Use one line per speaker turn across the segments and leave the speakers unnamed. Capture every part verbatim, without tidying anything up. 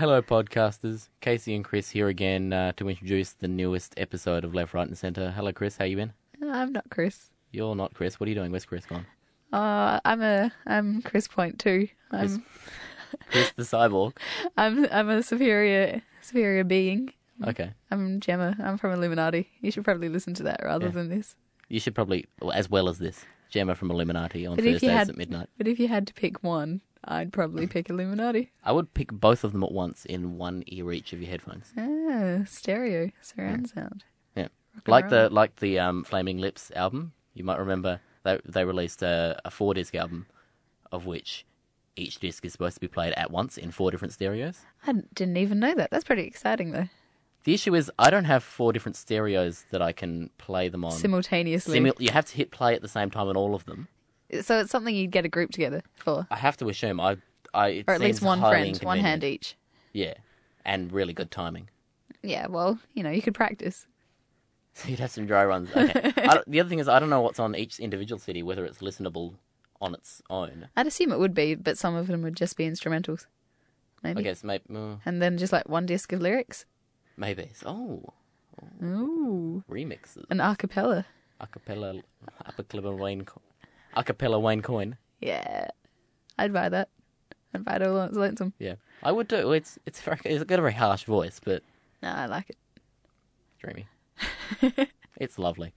hello, podcasters. Casey and Chris here again uh, to introduce the newest episode of Left, Right and Centre. Hello, Chris. How you been?
I'm not Chris.
You're not Chris. What are you doing? Where's Chris gone?
Uh, I'm a I'm Chris Point two.
Chris,
I'm
Chris the cyborg.
I'm I'm a superior superior being.
Okay.
I'm Gemma. I'm from Illuminati. You should probably listen to that rather
Yeah.
than this.
You should probably, well, as well as this, Gemma from Illuminati on
But if you
Thursdays
had-
at midnight.
But if you had to pick one, I'd probably pick Illuminati.
I would pick both of them at once in one ear each of your headphones.
Ah, stereo surround sound.
Yeah.
Rock and
Like the
roll.
like the um, Flaming Lips album. You might remember they they released a, a four disc album, of which each disc is supposed to be played at once in four different stereos.
I didn't even know that. That's pretty exciting though.
The issue is I don't have four different stereos that I can play them on.
Simultaneously.
Simu- you have to hit play at the same time on all of them.
so it's something you'd get a group together for,
I have to assume I, I it
or at least
seems
one
highly
friend, one
inconvenient.
hand each.
Yeah, and really good timing.
Yeah, well, you know, you could practice.
So you'd have some dry runs. Okay. I don't- the other thing is I don't know what's on each individual C D, whether it's listenable on its own.
I'd assume it would be, but some of them would just be instrumentals. Maybe.
I guess maybe uh,
And then just like one disc of lyrics.
maybe. It's- Oh,
Ooh.
remixes.
An a cappella.
Acapella, acapella Wayne, Co- acapella Wayne Coyne.
Yeah. I'd buy that. I'd buy it all on its lonesome.
Yeah, I would do. It's it's very, it's got a very harsh voice, but
No, I like it.
dreamy. It's lovely.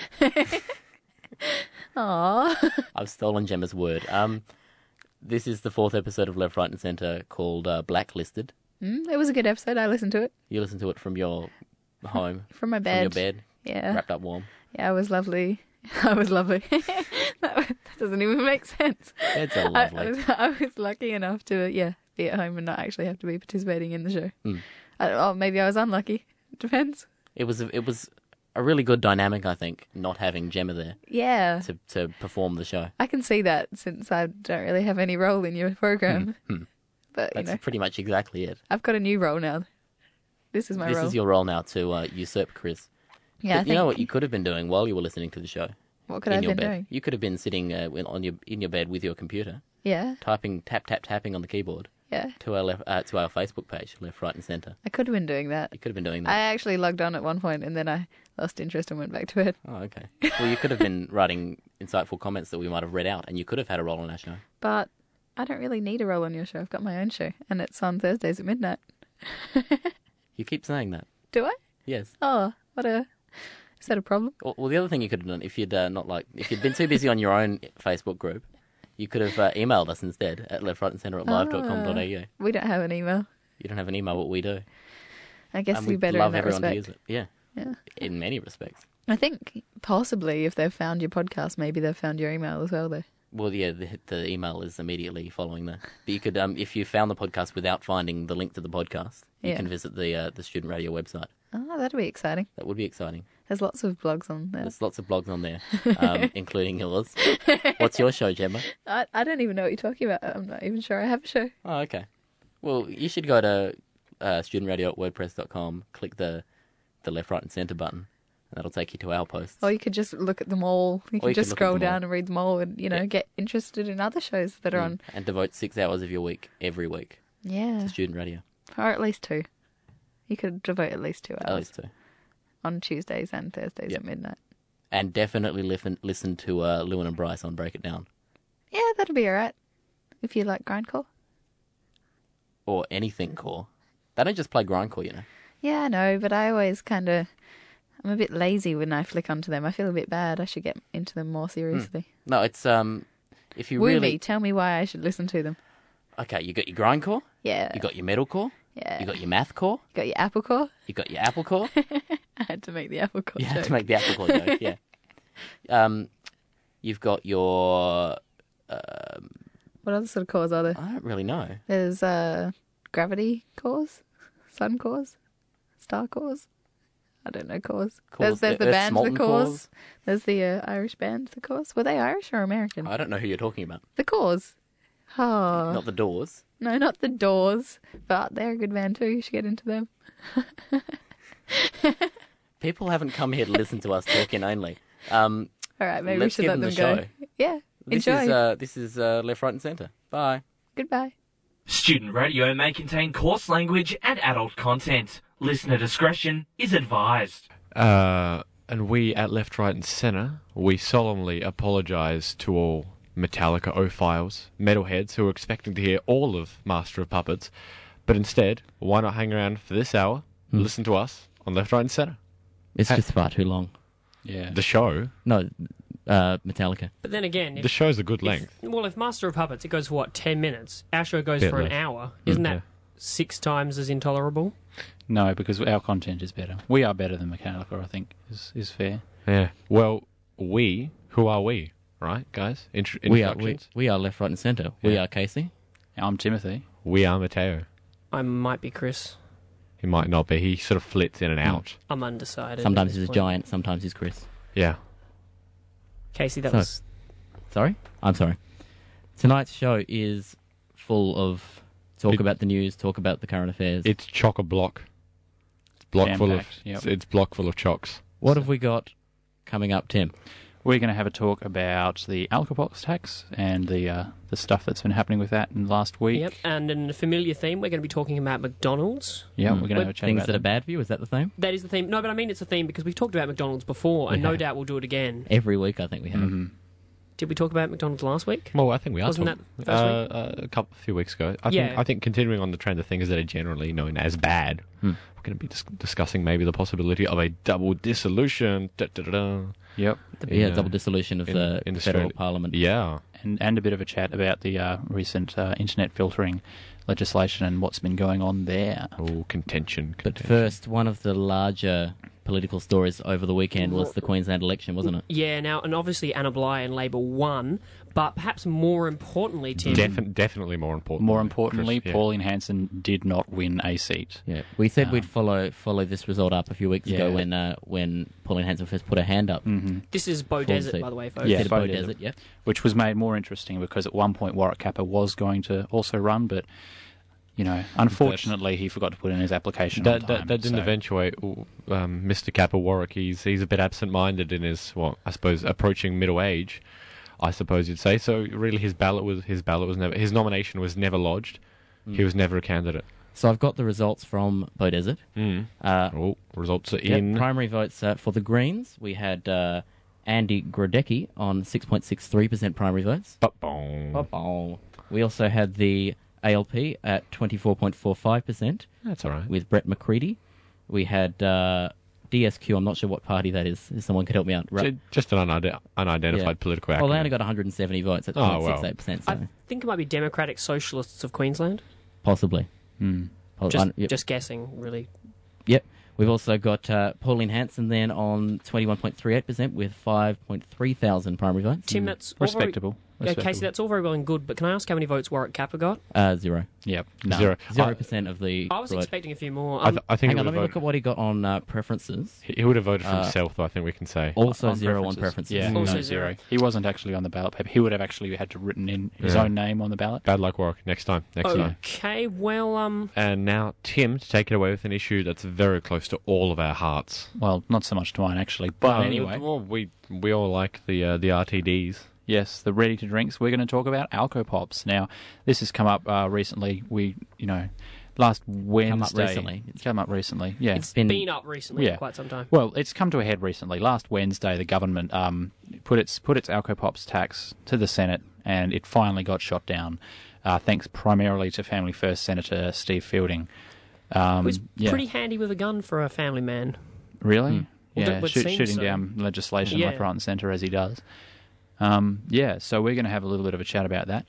Aww.
I've stolen Gemma's word. Um, this is the fourth episode of Left, Right and Centre called uh, Blacklisted.
mm, it was a good episode. I listened to it.
You listen to it from your home,
From my
from
bed.
your bed,
Yeah.
wrapped up warm.
Yeah, I was lovely. I was lovely. that, that doesn't even make sense.
Beds are
I,
lovely.
I, was, I was lucky enough to, yeah, be at home and not actually have to be participating in the show.
Mm.
I don't know, maybe I was unlucky. Depends.
It was a, it was a really good dynamic, I think, not having Gemma there
Yeah.
to, to perform the show.
I can see that since I don't really have any role in your program.
Hmm.
But, you
That's
know,
pretty much exactly it.
I've got a new role now. This is my
This
role.
is your role now to uh, usurp Chris.
yeah, I
But you know
think-
what you could have been doing while you were listening to the show?
What could I
in
have
your
been
bed.
doing?
You could have been sitting uh, in- on your in your bed with your computer,
Yeah,
typing tap tap tapping on the keyboard
yeah.
to our left, uh, to our Facebook page, Left, Right and Centre.
I could have been doing that.
You could have been doing
I
that.
actually logged on at one point and then I lost interest and went back to bed.
Oh, okay. Well, you could have been writing insightful comments that we might have read out, and you could have had a role on our show.
But I don't really need a role on your show. I've got my own show and it's on Thursdays at midnight.
You keep saying that.
Do I?
Yes.
Oh, what a... Is that a problem?
Well, well, the other thing you could have done, if you'd uh, not like, if you'd been too busy on your own Facebook group, you could have uh, emailed us instead at left, right and centre at live dot com dot a u.
We don't have an email.
You don't have an email, what we do.
I guess
And
you
we'd
better in
love
that
everyone
respect.
to use it. Yeah,
Yeah.
in many respects.
I think possibly if they've found your podcast, maybe they've found your email as well though.
Well, yeah, the, the email is immediately following that. But you could, um, if you found the podcast without finding the link to the podcast, you
Yeah.
can visit the uh, the Student Radio website.
Oh, that'd be exciting.
That would be exciting.
There's lots of blogs on there.
There's lots of blogs on there, um, including yours. What's your show, Gemma?
I, I don't even know what you're talking about. I'm not even sure I have a show.
Oh, okay. Well, you should go to uh, student radio at wordpress dot com, click the the left, right, and centre button, and that'll take you to our posts.
Or you could just look at them all. You
Or
could
you could
just
look at
scroll
them all.
down and read them all and, you know,
Yeah.
get interested in other shows that are
Mm,
on.
and devote six hours of your week every week
Yeah.
to student radio.
Or at least two. You could devote at least two hours
At least two.
on Tuesdays and Thursdays
Yep.
at midnight.
And definitely listen listen to uh, Lewin and Bryce on Break It Down,
Yeah, that'd be alright. If you like grindcore.
or anything core. They don't just play grindcore, you know.
Yeah, I know, but I always kind of... I'm a bit lazy when I flick onto them. I feel a bit bad. I should get into them more seriously.
No, it's um, if you
Woo
really
me. Tell me why I should listen to them.
okay, you got your grindcore,
Yeah.
you got your metalcore,
yeah.
you got your mathcore,
You got your apple core?
you got your applecore.
I had to make the apple core
You
joke.
had to make the apple core joke, yeah. Um, you've got your. Um,
What other sort of cores are there?
I don't really know.
There's uh, gravity cores, sun cores, star cores. I don't know cores.
Cores,
There's, there's the
Earth
band, the
Molten
cores.
Cores.
There's the uh, Irish band, the cores. Were they Irish or American?
I don't know who you're talking about.
The cores. Oh.
Not the Doors.
No, not the Doors, but they're a good band too. You should get into them.
People haven't come here to listen to us talking only. Um,
All right, maybe
Let's
we should
give
let
them
them
the
go.
show.
Yeah,
this
enjoy.
is uh, this is uh, Left, Right, and Centre. Bye.
Goodbye.
Student radio may contain coarse language and adult content. Listener discretion is advised.
Uh, and we at Left, Right and Centre, we solemnly apologise to all Metallica O-Files, metalheads who are expecting to hear all of Master of Puppets, but instead, why not hang around for this hour,
Hmm.
listen to us on Left, Right and Centre.
It's
Hey.
just far too long.
Yeah.
The show,
No, uh, Metallica.
But then again, if,
the show's a good
if-
length.
well, if Master of Puppets, it goes for what, ten minutes? Our show goes
Bit
for an
less.
hour. Isn't
Yeah.
that six times as intolerable?
No, because our content is better. We are better than Mechanica, I think, is, is fair.
Yeah. Well, we, who are we, right, guys? Intro-
We are we,
introductions.
we are Left, Right and Centre. We
Yeah.
are Casey.
I'm Timothy.
We are Mateo.
I might be Chris.
He might not be. He sort of flits in and out.
I'm undecided.
Sometimes
at
he's
this
a
point.
giant, sometimes he's Chris.
Yeah.
Casey, that
So-
was.
Sorry? I'm sorry. Tonight's show is full of talk
It-
about the news, talk about the current affairs.
It's chock-a-block. It's block full of.
Jam-packed, yep.
It's, it's block full of chocks.
what have we got coming up, Tim?
We're going to have a talk about the Alcopox tax and the uh, the stuff that's been happening with that in the last week.
Yep, and in a familiar theme, we're going to be talking about McDonald's.
Yeah,
Mm.
we're going to have a chat
Things
about
that are
that.
bad for you, is that the theme?
That is the theme. No, but I mean it's a theme because we've talked about McDonald's before, and
We
no
have.
doubt we'll do it again.
Every week, I think we have.
Mhm.
Did we talk about McDonald's last week?
Well, I think we are
Wasn't
talking,
that first
uh, uh, a couple, a few weeks ago. I
Yeah.
think. I think continuing on the trend of things that are generally known as bad,
Hmm.
we're going to be dis- discussing maybe the possibility of a double dissolution. Da, da, da, da.
Yep.
Yeah,
In, uh,
double dissolution of
in-
the
in
federal
Australia.
parliament.
Yeah.
And, and a bit of a chat about the uh, recent uh, internet filtering legislation and what's been going on there.
Oh, contention.
But
contention.
first, one of the larger political stories over the weekend was the Queensland election, wasn't it?
Yeah, now, and obviously Anna Bligh and Labor won, but perhaps more importantly, Tim,
Defi- definitely more important.
More importantly,
Chris, yeah.
Pauline Hanson did not win a seat.
Yeah, we said
Um,
we'd follow follow this result up a few weeks ago
Yeah.
when uh, when Pauline Hanson first put her hand up.
hmm
this is Bow
Full
Desert,
seat.
by the way, folks.
Yeah,
Said
Bow
Bow
Desert.
Desert, yep.
Which was made more interesting because at one point Warwick Kappa was going to also run, but, you know, unfortunately he forgot to put in his application on
That,
time.
that, that didn't
so-
eventuate. Um, Mister Kappa Warwick, he's he's a bit absent-minded in his, well, I suppose, approaching middle age, I suppose you'd say. So really, his ballot was his ballot was never his nomination was never lodged.
Mm.
He was never a candidate.
So I've got the results from Bow Desert.
Mm.
Uh,
Oh, results are
yep,
in.
primary votes uh, for the Greens. We had uh, Andy Grodecki on six point six three percent primary votes.
Ba-bong.
Oh. We also had the A L P at twenty-four point four five percent
That's all right.
with Brett McCready. We had uh, D S Q, I'm not sure what party that is. If someone could help me out. Ra-
Ju- Just an unide- unidentified
Yeah.
political
well,
acronym.
they only got one hundred seventy votes at
Oh,
zero point
well.
six eight percent, so
I think it might be Democratic Socialists of Queensland.
possibly.
Hmm.
Pos-
Just,
un- yep.
just guessing, really.
Yep. We've also got uh, Pauline Hanson then on twenty-one point three eight percent with five point three thousand primary votes.
Tim, that's all very-
Respectable.
Yeah, Casey,
Respectable.
that's all very well and good, but can I ask how many votes Warwick Kappa got?
Uh, zero.
Yep. No.
Zero.
Zero
I,
percent of the
I was
vote.
expecting a few more.
I,
Um,
th- I think
Hang
he
on,
would
let me
have
look
voted.
at what he got on uh, preferences.
He he would have voted for
Uh,
himself, though. I think we can say.
Also
On
zero on
preferences.
preferences.
Yeah,
Also
no,
zero.
zero. He wasn't actually on the ballot paper. He would have actually had to written in his
Yeah.
own name on the ballot.
Bad luck, Warwick. Next time. Next time.
okay, well, um,
And now, Tim, to take it away with an issue that's very close to all of our hearts.
Well, not so much to mine actually, but
Uh,
anyway.
well, we we all like the uh, the R T Ds.
Yes, the ready to drinks. We're going to talk about Alcopops. Now, this has come up uh, recently. We, you know, last Wednesday.
recently.
It's come up recently. Yeah.
it's
been-
been, up recently
Yeah.
for quite some time.
Well, it's come to a head recently. Last Wednesday, the government um, put its put its Alcopops tax to the Senate, and it finally got shot down, uh, thanks primarily to Family First Senator Steve Fielding. Um,
Who's
yeah.
pretty handy with a gun for a family man.
Really?
Hmm.
Well,
Yeah,
it would
shoot,
seem
shooting
so.
down legislation
Yeah.
left, right, and centre as he does. Um, yeah, so we're going to have a little bit of a chat about that.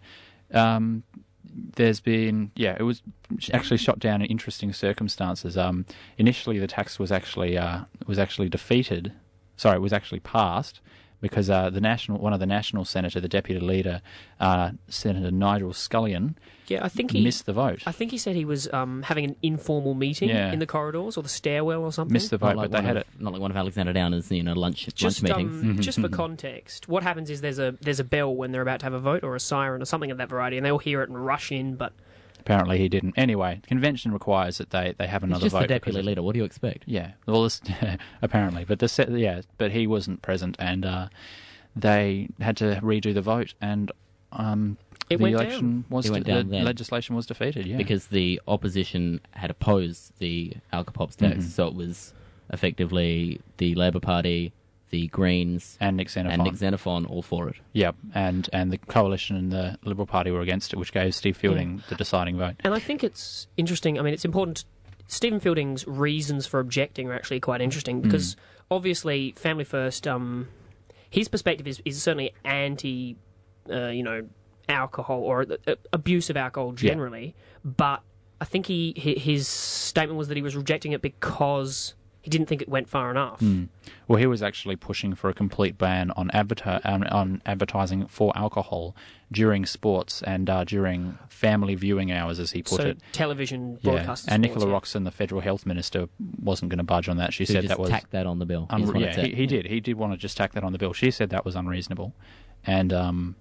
Um, there's been, yeah, it was actually shot down in interesting circumstances. Um, initially, the tax was actually uh, was actually defeated. Sorry, it was actually passed because uh, the national one of the national senator, the deputy leader, uh, Senator Nigel Scullion,
Yeah, I think he
missed the vote.
I think he said he was um, having an informal meeting
Yeah.
in the corridors or the stairwell or something.
Missed the vote,
Not like,
but they
one
had
of,
it.
not like one of Alexander Downer's, you know, lunch
Just,
lunch meetings.
um, just for context, what happens is there's a there's a bell when they're about to have a vote or a siren or something of that variety, and they all hear it and rush in. But
Apparently, he didn't. Anyway, convention requires that they, they have
He's
another
just
vote.
the
because
deputy
of-
leader. What do you expect?
Yeah, well, this, apparently, but the set, yeah, but he wasn't present, and uh, they had to redo the vote, and um,
It
the
went
election
down.
was
It went
the
down then.
legislation was defeated. Yeah,
because the opposition had opposed the Alcopops tax,
Mhm.
so it was effectively the Labor Party, the Greens,
and Nick Xenophon.
and Nick Xenophon all for it.
Yep, and and the coalition and the Liberal Party were against it, which gave Steve Fielding the deciding vote.
And I think it's interesting. I mean, it's important. Stephen Fielding's reasons for objecting are actually quite interesting because obviously, Family First, um, his perspective is, is certainly anti, uh, you know, alcohol or uh, abuse of alcohol generally. But I think he hi- his statement was that he was rejecting it because he didn't think it went far enough.
Mm. Well, he was actually pushing for a complete ban on, adverti- on, on advertising for alcohol during sports and uh, during family viewing hours, as he put
So
it.
television
Yeah.
broadcasts.
And
sports,
Nicola
yeah.
Roxon, the federal health minister, wasn't going to budge on that. She
So
said
just
that was
tack that on the bill.
un-
is what it
yeah,
said.
he, he did. He did want to just tack that on the bill. She said that was unreasonable, and um,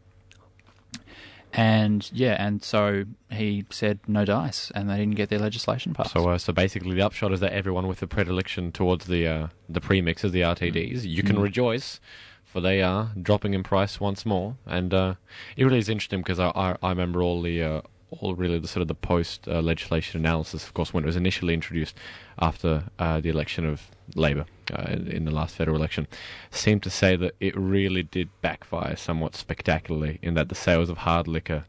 and yeah, and so he said no dice, and they didn't get their legislation passed.
So, uh, so basically, the upshot is that everyone with a predilection towards the uh, the premixes, the R T Ds, you can
Mm.
rejoice, for they are dropping in price once more. And uh, it really is interesting because I, I, I remember all the uh, all really the sort of the post uh, legislation analysis, of course, when it was initially introduced after uh, the election of Labor uh, in, in the last federal election, seemed to say that it really did backfire somewhat spectacularly in that the sales of hard liquor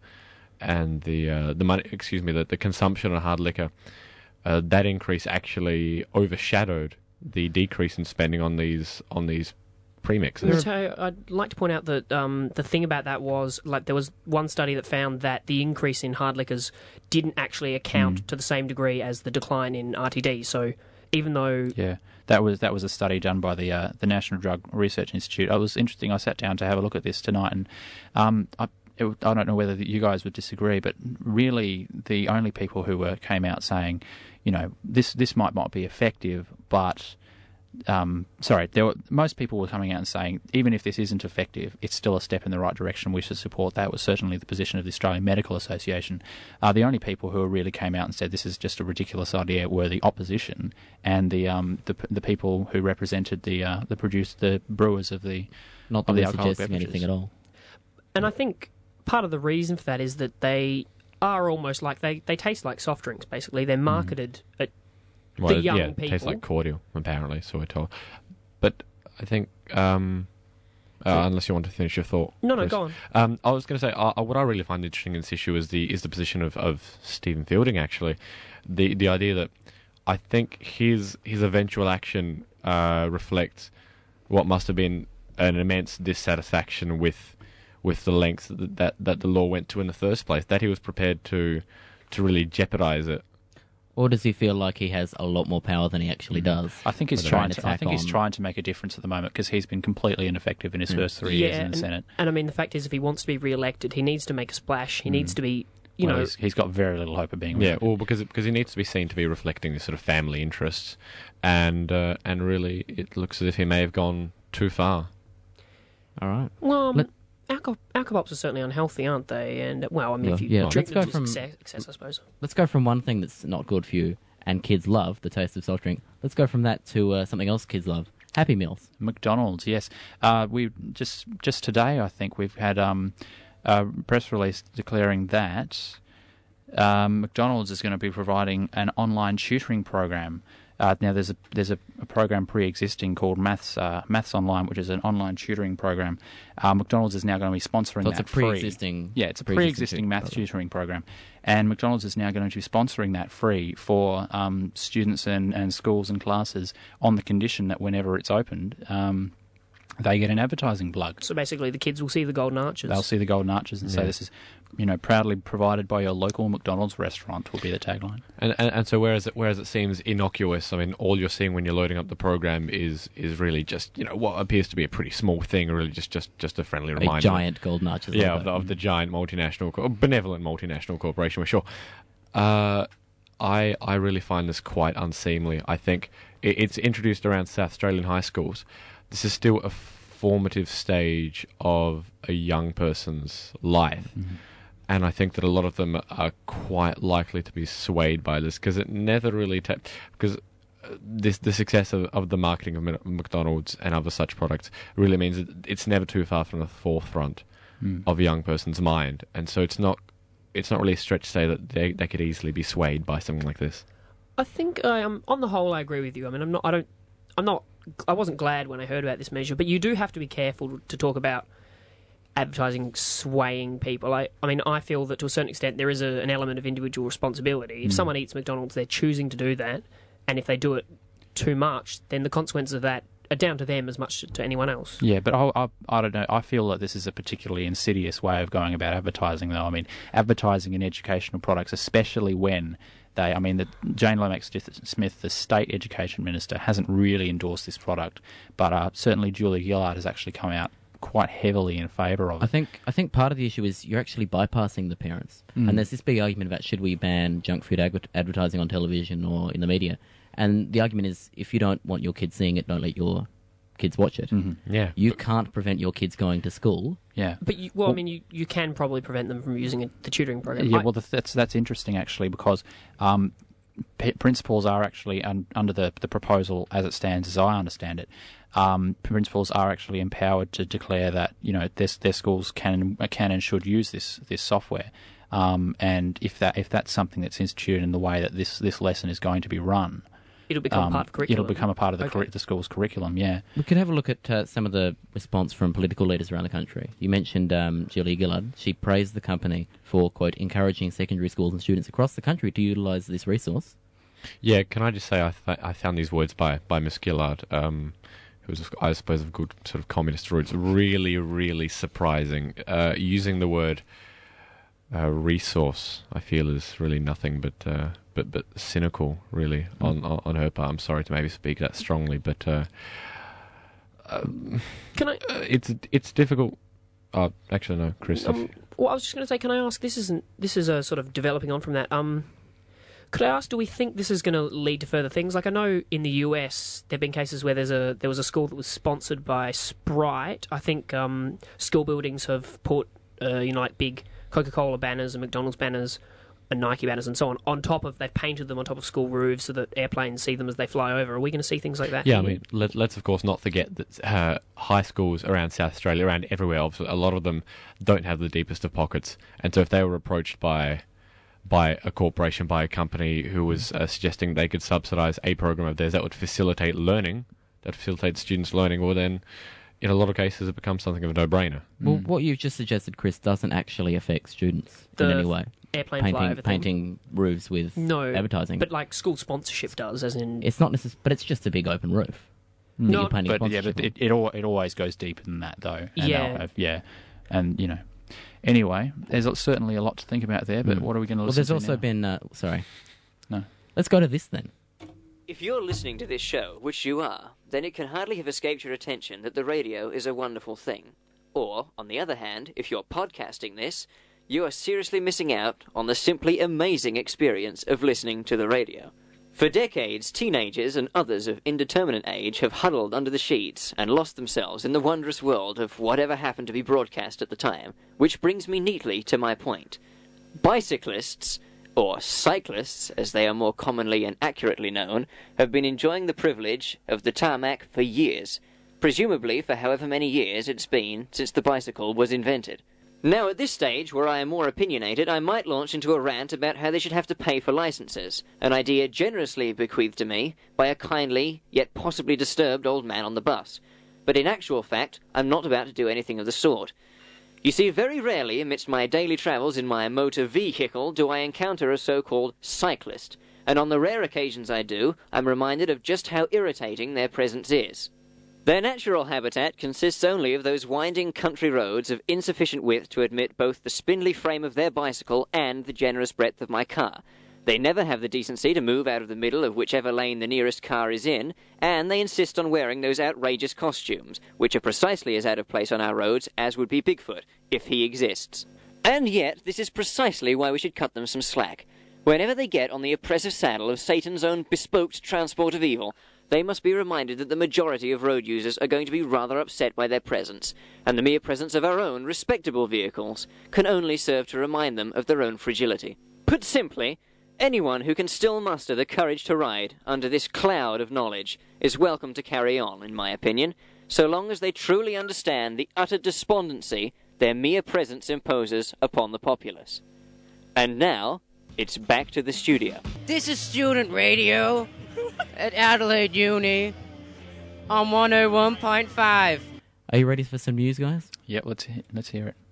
and the uh, the money, excuse me, the, the consumption of hard liquor, uh, that increase actually overshadowed the decrease in spending on these on these premixes.
Matteo, I'd like to point out that um, the thing about that was, like, there was one study that found that the increase in hard liquors didn't actually account
Mm.
to the same degree as the decline in R T D. So even though
Yeah, that was that was a study done by the uh, the National Drug Research Institute. It was interesting. I sat down to have a look at this tonight, and um, I, it, I don't know whether you guys would disagree, but really the only people who were came out saying, you know, this this might not be effective, but um, sorry, there were, most people were coming out and saying, even if this isn't effective, it's still a step in the right direction. We should support that. Was certainly the position of the Australian Medical Association. Uh, the only people who really came out and said this is just a ridiculous idea were the opposition and the um, the, the people who represented the uh, the produce the brewers of the
Not
of
that
the
we're
alcoholic
suggesting
beverages.
anything at all.
And I think part of the reason for that is that they are almost like they, they taste like soft drinks. Basically, they're marketed at
Well,
the young
yeah, it tastes
people.
like cordial, apparently, so we're told. But I think, um, uh, unless you want to finish your thought.
no no
please.
go on.
Um, I was going to say, uh, what I really find interesting in this issue is the is the position of, of Stephen Fielding, actually. The the idea that I think his his eventual action uh, reflects what must have been an immense dissatisfaction with with the lengths that, that that the law went to in the first place, that he was prepared to to really jeopardize it.
Or does he feel like he has a lot more power than he actually does?
I think he's
With a
trying
right
to. I
attack
think he's
on-
trying to make a difference at the moment because he's been completely ineffective in his
Mm.
first three
Yeah,
years in the
and,
Senate.
and I mean the fact is, if he wants to be re-elected, he needs to make a splash. He needs to be, you
Well,
know,
he's, he's got very little hope of being.
Yeah,
re-elected.
well, because because he needs to be seen to be reflecting this sort of family interests, and uh, and really, it looks as if he may have gone too far.
All right.
well, um,
Let-
alcohol alcohols are certainly unhealthy, aren't they? And well, I mean,
Yeah,
if you
yeah.
drink
Let's
them
go
to
from-
excess, excess, I suppose.
Let's go from one thing that's not good for you and kids love, the taste of soft drink. Let's go from that to uh, something else kids love, Happy Meals.
McDonald's, yes. Uh, we just just today, I think we've had um, a press release declaring that um, McDonald's is going to be providing an online tutoring program. Uh, now, there's a there's a, a program pre-existing called Maths uh, Maths Online, which is an online tutoring program. Uh, McDonald's is now going to be sponsoring
So it's
that
a
free.
pre-existing...
Yeah, it's a
pre-existing
pre-existing maths
program.
tutoring program, and McDonald's is now going to be sponsoring that free for um, students and, and schools and classes on the condition that whenever it's opened, um, they get an advertising plug.
So basically, the kids will see the golden arches.
They'll see the golden arches and say,
Yeah.
"This is, you know, proudly provided by your local McDonald's restaurant." Will be the tagline.
And, and and so whereas it whereas it seems innocuous, I mean, all you're seeing when you're loading up the program is is really just, you know, what appears to be a pretty small thing, really just just, just a friendly
A
reminder.
giant golden arches.
Yeah,
logo.
of the, of the giant multinational, co- benevolent multinational corporation, we're sure. Uh, I I really find this quite unseemly. I think it, it's introduced around South Australian high schools. This is still a formative stage of a young person's life. And I think that a lot of them are quite likely to be swayed by this because it never really ta- because uh, this the success of, of the marketing of Mc- McDonald's and other such products really means that it's never too far from the forefront
Mm.
of a young person's mind, and so it's not it's not really a stretch to say that they they could easily be swayed by something like this.
I think um, on the whole, I agree with you. I mean, I'm not. I don't. I'm not. I wasn't glad when I heard about this measure, but you do have to be careful to talk about advertising swaying people. I, I mean, I feel that to a certain extent there is a, an element of individual responsibility. If
Mm.
someone eats McDonald's, they're choosing to do that, and if they do it too much, then the consequences of that are down to them as much to anyone else.
Yeah, but I, I, I don't know. I feel that this is a particularly insidious way of going about advertising, though. I mean, advertising in educational products, especially when they, I mean, the, Jane Lomax-Smith, the state education minister, hasn't really endorsed this product, but uh, certainly Julia Gillard has actually come out quite heavily in favour of it.
I think I think part of the issue is you're actually bypassing the parents,
Mm.
and there's this big argument about should we ban junk food ag- advertising on television or in the media. And the argument is, if you don't want your kids seeing it, don't let your kids watch it.
Mhm.
Yeah,
You can't prevent your kids going to school.
Yeah.
But you, well, I mean, you, you can probably prevent them from using it, the tutoring program.
Yeah,
I-
well, that's that's interesting actually, because um, p- principals are actually un- under the the proposal as it stands, as I understand it. Um, principals are actually empowered to declare that you know their their schools can can and should use this this software. Um, and if that if that's something that's instituted in the way that this, this lesson is going to be run,
it'll become
um,
part of curriculum.
it'll become a part of the
Okay.
curri- the school's curriculum. Yeah.
We could have a look at uh, some of the response from political leaders around the country. You mentioned um, Julia Gillard. She praised the company for, quote, encouraging secondary schools and students across the country to utilise this resource.
yeah. Can I just say I th- I found these words by by Miss Gillard, um, who was, I suppose, of good sort of communist roots, really, really surprising. Uh, using the word uh, resource, I feel, is really nothing but uh, but but cynical, really,
Mm.
on, on on her part. I'm sorry to maybe speak that strongly, but uh,
Can I?
uh, it's it's difficult. Uh, actually, no, Chris. if-
Um, well, I was just going to say, can I ask? This isn't. This is a sort of developing on from that. Um, could I ask? Do we think this is going to lead to further things? Like I know in the U S there have been cases where there's a there was a school that was sponsored by Sprite. I think um, school buildings have put uh, you know like big Coca-Cola banners and McDonald's banners and Nike banners and so on on top of. They've painted them on top of school roofs so that airplanes see them as they fly over. Are we going to see things like that?
Yeah, I
here?
mean, let, let's of course not forget that uh, high schools around South Australia, around everywhere, obviously, a lot of them don't have the deepest of pockets. And so if they were approached by by a corporation, by a company who was uh, suggesting they could subsidise a program of theirs that would facilitate learning, that facilitates students learning, well then, in a lot of cases, it becomes something of a no-brainer.
Well,
Mm.
what you've just suggested, Chris, doesn't actually affect students
The
in any way.
airplane
Painting,
flyover thing.
painting roofs with
No,
advertising.
But like school sponsorship does, as in
It's not necessarily, but it's just a big open roof. that
No,
you're painting
But yeah,
sponsorship
but
on.
it it, al- it always goes deeper than that, though. And
Yeah.
I'll- yeah, and you know. Anyway, there's certainly a lot to think about there. But
Mm.
what are we going to
Well,
listen
there's
to
also
now?
been. Uh, sorry.
No.
Let's go to this then.
If you're listening to this show, which you are, then it can hardly have escaped your attention that the radio is a wonderful thing. Or, on the other hand, if you're podcasting this, you are seriously missing out on the simply amazing experience of listening to the radio. For decades, teenagers and others of indeterminate age have huddled under the sheets and lost themselves in the wondrous world of whatever happened to be broadcast at the time, which brings me neatly to my point. Bicyclists, or cyclists as they are more commonly and accurately known, have been enjoying the privilege of the tarmac for years, presumably for however many years it's been since the bicycle was invented. Now, at this stage, where I am more opinionated, I might launch into a rant about how they should have to pay for licenses, an idea generously bequeathed to me by a kindly, yet possibly disturbed old man on the bus. But in actual fact, I'm not about to do anything of the sort. You see, very rarely amidst my daily travels in my motor vehicle do I encounter a so-called cyclist, and on the rare occasions I do, I'm reminded of just how irritating their presence is. Their natural habitat consists only of those winding country roads of insufficient width to admit both the spindly frame of their bicycle and the generous breadth of my car. They never have the decency to move out of the middle of whichever lane the nearest car is in, and they insist on wearing those outrageous costumes, which are precisely as out of place on our roads as would be Bigfoot, if he exists. And yet, this is precisely why we should cut them some slack. Whenever they get on the oppressive saddle of Satan's own bespoke transport of evil, they must be reminded that the majority of road users are going to be rather upset by their presence, and the mere presence of our own respectable vehicles can only serve to remind them of their own fragility. Put simply, anyone who can still muster the courage to ride under this cloud of knowledge is welcome to carry on, in my opinion, so long as they truly understand the utter despondency their mere presence imposes upon the populace. And now, it's back to the studio.
This is Student Radio at Adelaide Uni on one oh one point five.
Are you ready for some news, guys?
Yep, let's he- let's hear it.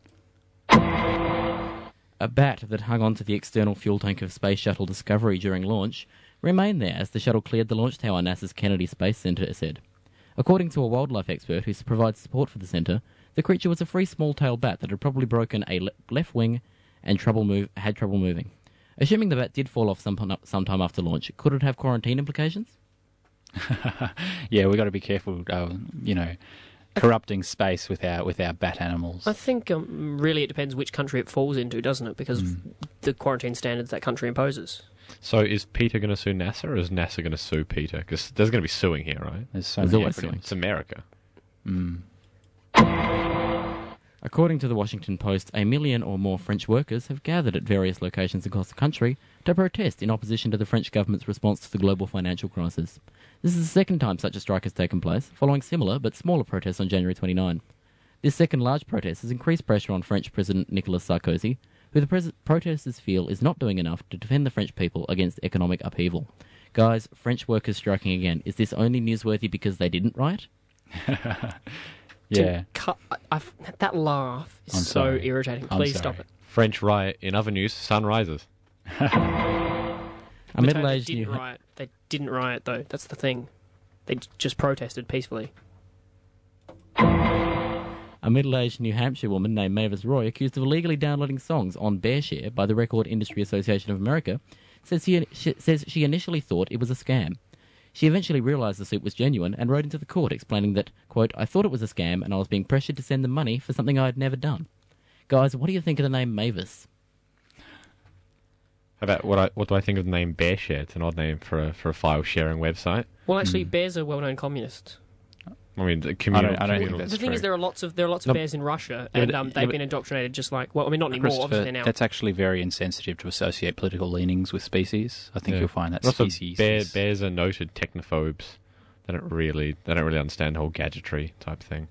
A bat that hung onto the external fuel tank of Space Shuttle Discovery during launch remained there as the shuttle cleared the launch tower, NASA's Kennedy Space Center said. According to a wildlife expert who provides support for the center, the creature was a free small-tailed bat that had probably broken a le- left wing and trouble move had trouble moving. Assuming the bat did fall off some, sometime after launch, could it have quarantine implications?
Yeah, we've got to be careful, uh, you know, corrupting space with our with our bat animals.
I think um, really it depends which country it falls into, doesn't it? Because
Mm.
of the quarantine standards that country imposes.
So is Peter going to sue NASA, or is NASA going to sue Peter? Because there's going to be suing here, right?
There's so
There's
many
always
acronyms.
suing.
It's America.
Mm.
According to the Washington Post, a million or more French workers have gathered at various locations across the country to protest in opposition to the French government's response to the global financial crisis. This is the second time such a strike has taken place, following similar but smaller protests on January twenty-ninth. This second large protest has increased pressure on French President Nicolas Sarkozy, who the pres- protesters feel is not doing enough to defend the French people against economic upheaval. Guys, French workers striking again. Is this only newsworthy because they didn't riot?
Yeah.
Cut, I, I've, that laugh is
I'm
so
sorry.
irritating.
I'm
Please
sorry.
stop it.
French riot. In other news, sun rises.
A
But no,
middle-aged
they didn't
New
riot. They didn't riot, though. That's the thing. They j- just protested peacefully.
A middle-aged New Hampshire woman named Mavis Roy, accused of illegally downloading songs on BearShare by the Record Industry Association of America, says she, she, says she initially thought it was a scam. She eventually realised the suit was genuine and wrote into the court explaining that, quote, I thought it was a scam and I was being pressured to send them money for something I had never done. Guys, what do you think of the name Mavis?
How about what? I, what do I think of the name BearShare? It's an odd name for a for a file sharing website.
Well, actually,
Hmm.
bears are well-known communists.
I mean, the communal.
I don't- I don't think
communal-
that's
the thing
true.
is, there are lots of there are lots of
No,
bears in Russia,
yeah,
and
but-
um,
yeah,
they've
but-
been indoctrinated just like well, I mean, not anymore. Obviously,
Christopher,
now.
that's actually very insensitive to associate political leanings with species. I think
Yeah.
you'll find that
And also,
species.
bear,
is-
bears are noted technophobes. They don't really. They don't really understand the whole gadgetry type thing.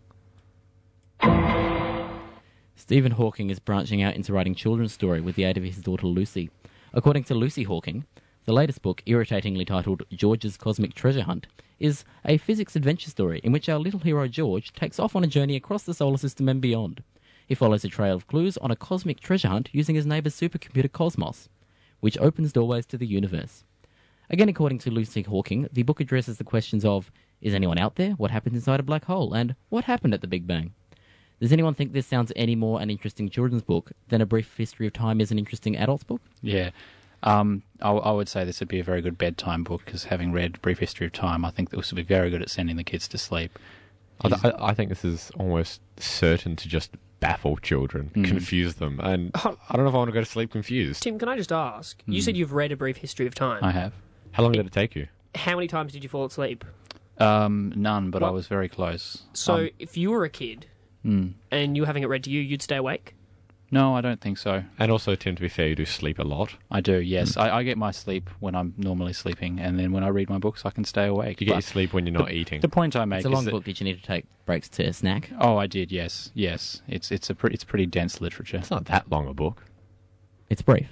Stephen Hawking is branching out into writing children's story with the aid of his daughter Lucy. According to Lucy Hawking, the latest book, irritatingly titled George's Cosmic Treasure Hunt, is a physics adventure story in which our little hero George takes off on a journey across the solar system and beyond. He follows a trail of clues on a cosmic treasure hunt using his neighbour's supercomputer Cosmos, which opens doorways to the universe. Again, according to Lucy Hawking, the book addresses the questions of, is anyone out there? What happens inside a black hole? And what happened at the Big Bang? Does anyone think this sounds any more an interesting children's book than A Brief History of Time is an interesting adult's book?
Yeah. Um, I, I would say this would be a very good bedtime book, because having read Brief History of Time, I think this would be very good at sending the kids to sleep.
I, th- I think this is almost certain to just baffle children,
Mm.
confuse them, and
Oh.
I don't know if I want to go to sleep confused.
Tim, can I just ask? You
Hmm.
said you've read A Brief History of Time.
I have.
How long did it take you?
How many times did you fall asleep?
Um, none, but I
What?
was very close.
So,
Um,
if you were a kid
mm.
and you were having it read to you, you'd stay awake?
No, I don't think so.
And also, Tim, to be fair, you do sleep a lot.
I do, yes. I, I get my sleep when I'm normally sleeping, and then when I read my books, I can stay awake.
You get
But
your sleep when you're not eating.
the point I make
It's a
is
long
that,
book. Did you need to take breaks to snack?
Oh, I did, yes, yes. It's it's a pretty it's pretty dense literature.
It's not that long a book.
It's brief.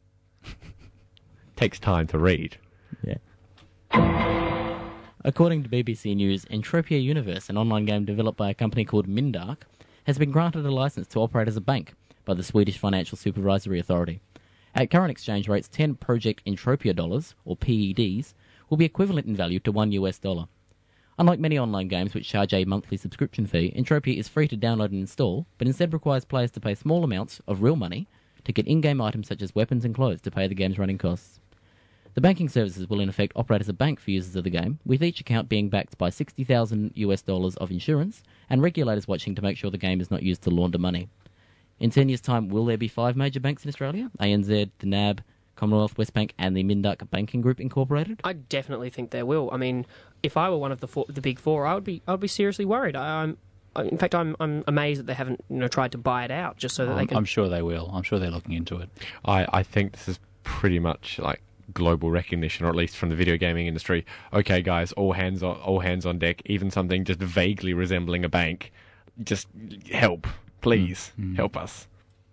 Takes time to read.
Yeah. According to B B C News, Entropia Universe, an online game developed by a company called Mindark, has been granted a license to operate as a bank by the Swedish Financial Supervisory Authority. At current exchange rates, ten Project Entropia dollars, or P E Ds, will be equivalent in value to one U S dollar. Unlike many online games which charge a monthly subscription fee, Entropia is free to download and install, but instead requires players to pay small amounts of real money to get in-game items such as weapons and clothes to pay the game's running costs. The banking services will in effect operate as a bank for users of the game, with each account being backed by sixty thousand U S dollars of insurance and regulators watching to make sure the game is not used to launder money. In ten years' time, will there be five major banks in Australia? A N Z, the N A B, Commonwealth, Westbank and the Mindark Banking Group Incorporated?
I definitely think there will. I mean, if I were one of the four, the big four, I would be I would be seriously worried. I, I'm I- in fact I'm I'm amazed that they haven't you know tried to buy it out just so that they
I'm,
can.
I'm sure they will. I'm sure they're looking into it.
I, I think this is pretty much like global recognition, or at least from the video gaming industry. Okay, guys, all hands on all hands on deck. Even something just vaguely resembling a bank, just help, Please,
Mm.
help us.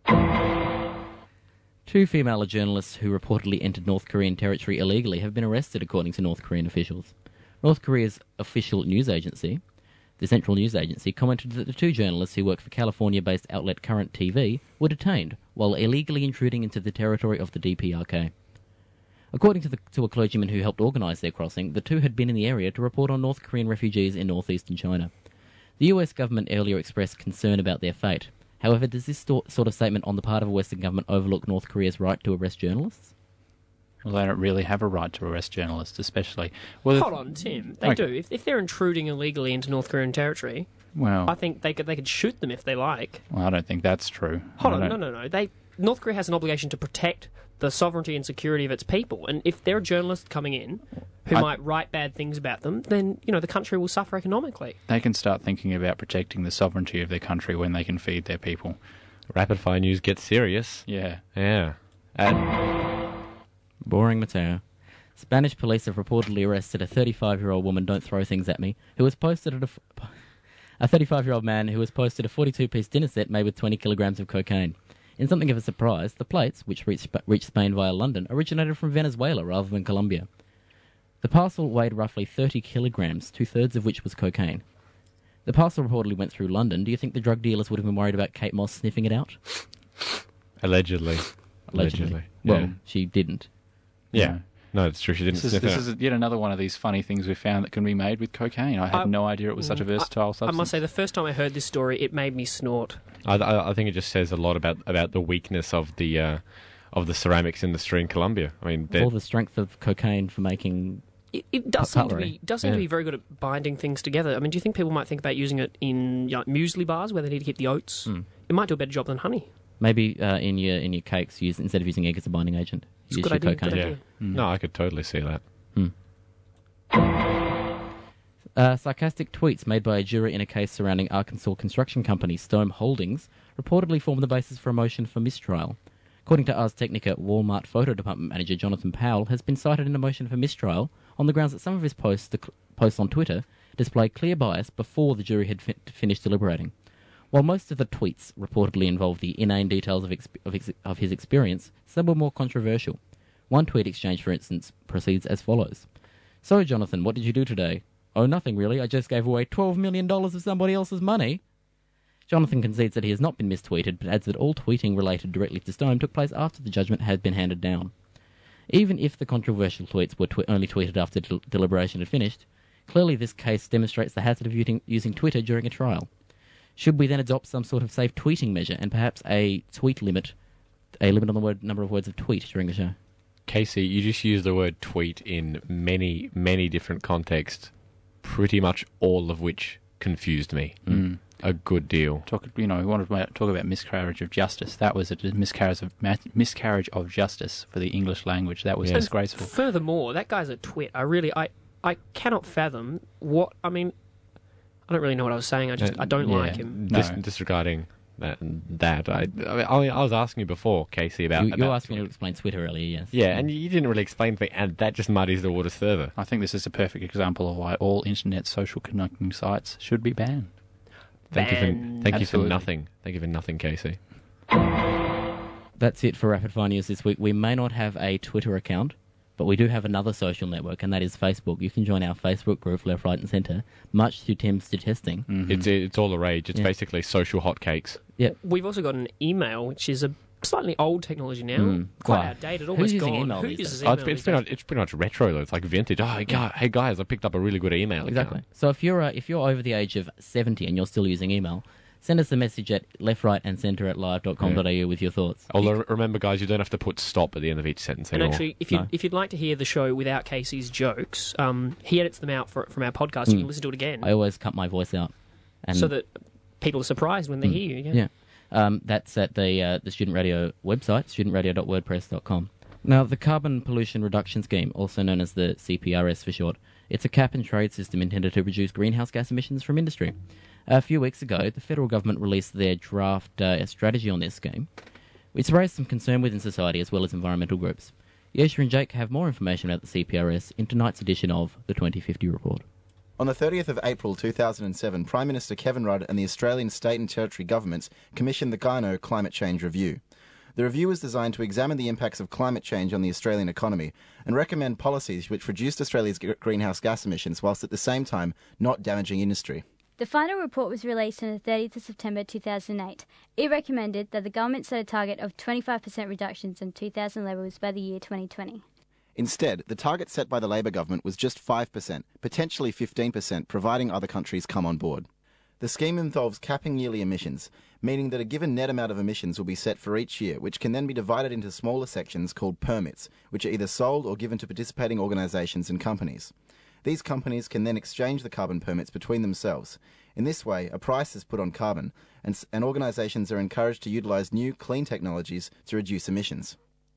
Two female journalists who reportedly entered North Korean territory illegally have been arrested, according to North Korean officials. North Korea's official news agency, the Central News Agency, commented that the two journalists who work for California-based outlet Current T V were detained while illegally intruding into the territory of the D P R K. According to, the, to a clergyman who helped organise their crossing, the two had been in the area to report on North Korean refugees in northeastern China. The U S government earlier expressed concern about their fate. However, does this sto- sort of statement on the part of a Western government overlook North Korea's right to arrest journalists?
Well, they don't really have a right to arrest journalists, especially. Well,
Hold on, Tim. They
Okay.
do. If, if they're intruding illegally into North Korean territory,
Well,
I think they could they could shoot them if they like.
well, I don't think that's true.
Hold
I
on, no,
don't-
no, no. They North Korea has an obligation to protect the sovereignty and security of its people, and if there are journalists coming in who
I-
might write bad things about them, then you know the country will suffer economically.
They can start thinking about protecting the sovereignty of their country when they can feed their people.
Rapid fire news gets serious.
Yeah.
Yeah. And
Boring Mateo. Spanish police have reportedly arrested a thirty-five-year-old woman, don't throw things at me, who was posted at a... F- a thirty-five-year-old man who was posted a forty-two-piece dinner set made with twenty kilograms of cocaine. In something of a surprise, the plates, which reached, Sp- reached Spain via London, originated from Venezuela rather than Colombia. The parcel weighed roughly thirty kilograms, two-thirds of which was cocaine. The parcel reportedly went through London. Do you think the drug dealers would have been worried about Kate Moss sniffing it out?
allegedly.
Allegedly. Well,
Yeah.
she didn't.
Yeah. No, it's true. She didn't
This is,
sniff
this
it
is
out.
yet another one of these funny things we found that can be made with cocaine. I had
I-
no idea it was such a versatile
I
substance.
must say, the first time I heard this story, it made me snort.
I, I, I think it just says a lot about, about the weakness of the uh, of the ceramics industry in Colombia. I mean, they're-
All the strength of cocaine for making...
It, it does seem to
Cutlery.
be does seem to
Yeah.
be very good at binding things together. I mean, do you think people might think about using it in you know, muesli bars where they need to keep the oats?
Mm.
It might do a better job than honey.
Maybe uh, in your in your cakes, use instead of using egg as a binding agent,
It's a
use
good
your
idea.
cocaine.
Good
yeah.
idea.
No, I could totally see that.
Uh, sarcastic tweets made by a juror in a case surrounding Arkansas construction company Stone Holdings reportedly formed the basis for a motion for mistrial. According to Ars Technica, Walmart photo department manager Jonathan Powell has been cited in a motion for mistrial on the grounds that some of his posts, the cl- posts on Twitter displayed clear bias before the jury had fi- finished deliberating. While most of the tweets reportedly involved the inane details of, exp- of, ex- of his experience, some were more controversial. One tweet exchange, for instance, proceeds as follows. So, Jonathan, what did you do today? Oh, nothing really. I just gave away twelve million dollars of somebody else's money. Jonathan concedes that he has not been mistweeted, but adds that all tweeting related directly to Stone took place after the judgment had been handed down. Even if the controversial tweets were tw- only tweeted after del- deliberation had finished, clearly this case demonstrates the hazard of using, using Twitter during a trial. Should we then adopt some sort of safe tweeting measure and perhaps a tweet limit, a limit on the word, number of words of tweet during the show?
Casey, you just used the word tweet in many, many different contexts, pretty much all of which confused me.
Mm.
A good deal.
Talk, you know, we wanted to talk about miscarriage of justice. That was a miscarriage of ma- miscarriage of justice for the English language. That was
Yeah.
disgraceful.
Furthermore, that guy's a twit. I really, I, I cannot fathom what. I mean, I don't really know what I was saying. I just,
Uh,
I don't
yeah.
like him.
Dis-
No.
disregarding that, that I, I, mean, I was asking you before, Casey, about...
You, you
about
asked me to explain Twitter earlier, yes.
Yeah, and you didn't really explain to me, and that just muddies the waters further.
I think this is a perfect example of why all internet social connecting sites should be banned.
Thank you for
Ban.
thank you for
Absolutely.
nothing. Thank you for nothing, Casey.
That's it for Rapid Fire News this week. We may not have a Twitter account, but we do have another social network, and that is Facebook. You can join our Facebook group, Left, Right and Centre, much to Tim's detesting.
Mhm.
It's it's all the rage. It's
Yeah.
basically social hotcakes.
We've also got an email, which is a slightly old technology now,
Mm.
quite
Wow.
outdated,
Who's
almost
using
gone.
email
Who
these
uses
days?
Oh,
email
it's, it's,
these
pretty
days?
much, it's pretty much retro, though. It's like vintage. Oh, God, hey, guys, I picked up a really good email
Exactly.
account.
So if you're uh, if you're over the age of seventy and you're still using email, send us a message at left, right and centre at live dot com dot a u with your thoughts.
Although, remember, guys, you don't have to put stop at the end of each sentence
And
anymore.
actually, if you
No.
if you'd like to hear the show without Casey's jokes, um, he edits them out for, from our podcast. You
Mm.
can listen to it again,
I always cut my voice out. And
so that people are surprised when they
Mm.
hear you. Yeah.
Yeah. Um, that's at the uh, the Student Radio website, student radio dot wordpress dot com. Now, the Carbon Pollution Reduction Scheme, also known as the C P R S for short, it's a cap-and-trade system intended to reduce greenhouse gas emissions from industry. A few weeks ago, the federal government released their draft uh, strategy on this scheme. It's raised some concern within society as well as environmental groups. Yesha and Jake have more information about the C P R S in tonight's edition of the twenty fifty Report.
On the thirtieth of April two thousand seven, Prime Minister Kevin Rudd and the Australian state and territory governments commissioned the Garnaut Climate Change Review. The review was designed to examine the impacts of climate change on the Australian economy and recommend policies which reduced Australia's g- greenhouse gas emissions whilst at the same time not damaging industry.
The final report was released on the thirtieth of September two thousand eight. It recommended that the government set a target of twenty-five percent reductions in two thousand levels by the year twenty twenty.
Instead, the target set by the Labor government was just five percent, potentially fifteen percent, providing other countries come on board. The scheme involves capping yearly emissions, meaning that a given net amount of emissions will be set for each year, which can then be divided into smaller sections called permits, which are either sold or given to participating organisations and companies. These companies can then exchange the carbon permits between themselves. In this way, a price is put on carbon, and, and organisations are encouraged to utilise new, clean technologies to reduce emissions.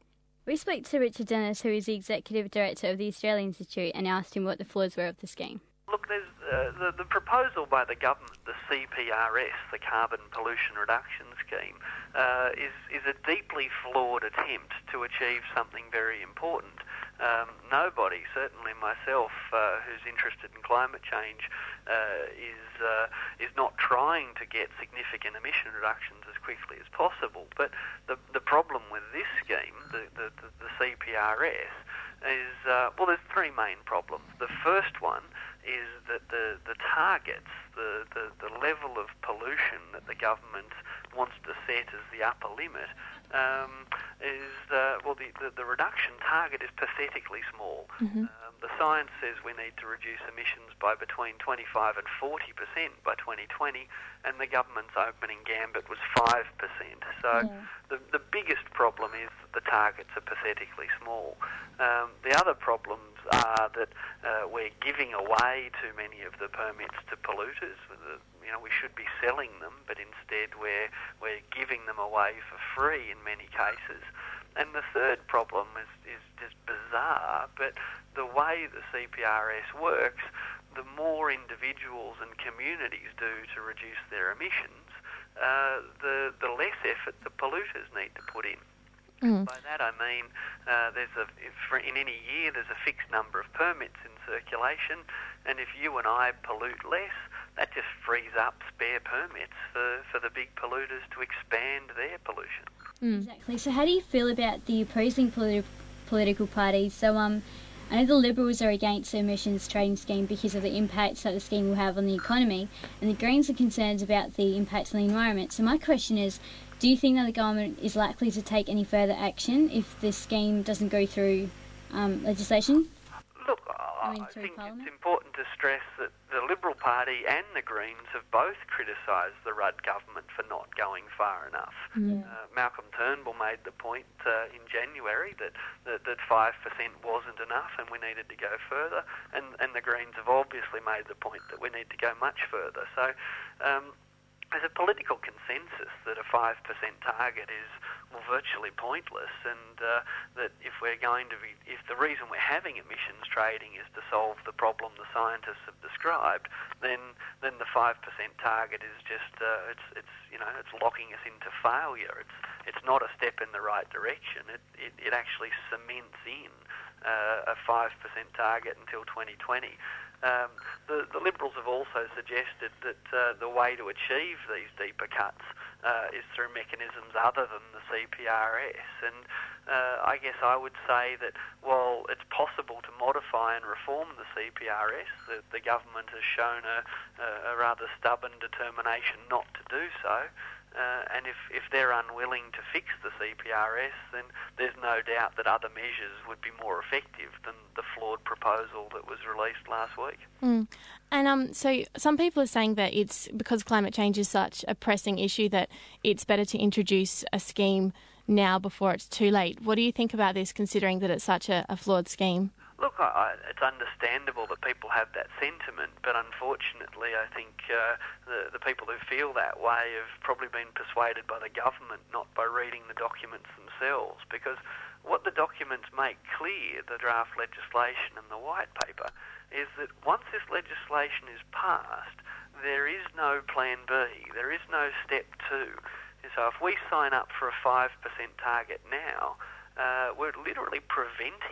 We spoke to Richard Dennis, who is the Executive Director of the Australian Institute, and asked him what the flaws were of the scheme.
Look, there's uh, the, the proposal by the government, the C P R S, the Carbon Pollution Reduction Scheme, uh, is, is a deeply flawed attempt to achieve something very important. Um, nobody, certainly myself, uh, who's interested in climate change, uh, is uh, is not trying to get significant emission reductions as quickly as possible. But the the problem with this scheme, the the, the, the C P R S, is uh, well, there's three main problems. The first one is that the the targets, the, the the level of pollution that the government wants to set as the upper limit, um, is uh, well, the, the the reduction target is pathetically small.
Mm-hmm.
Um, the science says we need to reduce emissions by between twenty-five and forty percent by twenty twenty, and the government's opening gambit was five percent. So
Yeah.
the the biggest problem is that the targets are pathetically small. Um, the other problems are that uh, we're giving away too many of the permits to polluters. You know, we should be selling them, but instead we're we're giving them away for free in many cases. And the third problem is, is just bizarre, but the way the C P R S works, the more individuals and communities do to reduce their emissions, uh, the, the less effort the polluters need to put in.
Mm.
By that I mean uh, there's a if for in any year there's a fixed number of permits in circulation, and if you and I pollute less, that just frees up spare permits for, for the big polluters to expand their pollution.
Mm. Exactly. So how do you feel about the opposing politi- political parties? So um, I know the Liberals are against the emissions trading scheme because of the impacts that the scheme will have on the economy, and the Greens are concerned about the impacts on the environment. So my question is, do you think that the government is likely to take any further action if this scheme doesn't go through um, legislation?
Look,
I,
I,
mean,
I think
Parliament?
it's important to stress that the Liberal Party and the Greens have both criticised the Rudd government for not going far enough.
Yeah.
Uh, Malcolm Turnbull made the point uh, in January that, that, that five percent wasn't enough and we needed to go further, and, and the Greens have obviously made the point that we need to go much further. So um, there's a political consensus that a five percent target is well, virtually pointless, and uh, that if we're going to be, if the reason we're having emissions trading is to solve the problem the scientists have described, then then the five percent target is just uh, it's it's you know it's locking us into failure. It's it's not a step in the right direction. It it, it actually cements in uh, a five percent target until twenty twenty. Um, the, the Liberals have also suggested that uh, the way to achieve these deeper cuts uh, is through mechanisms other than the C P R S. And uh, I guess I would say that while it's possible to modify and reform the C P R S, the, the government has shown a, a rather stubborn determination not to do so. Uh, and if, if they're unwilling to fix the C P R S, then there's no doubt that other measures would be more effective than the flawed proposal that was released last week.
Mm. And um, so some people are saying that it's because climate change is such a pressing issue that it's better to introduce a scheme now before it's too late. What do you think about this, considering that it's such a, a flawed scheme?
Look, I, it's understandable that people have that sentiment, but unfortunately I think uh, the, the people who feel that way have probably been persuaded by the government, not by reading the documents themselves, because what the documents make clear, the draft legislation and the white paper, is that once this legislation is passed, there is no plan B, there is no step two. So if we sign up for a five percent target now, uh, we're literally preventing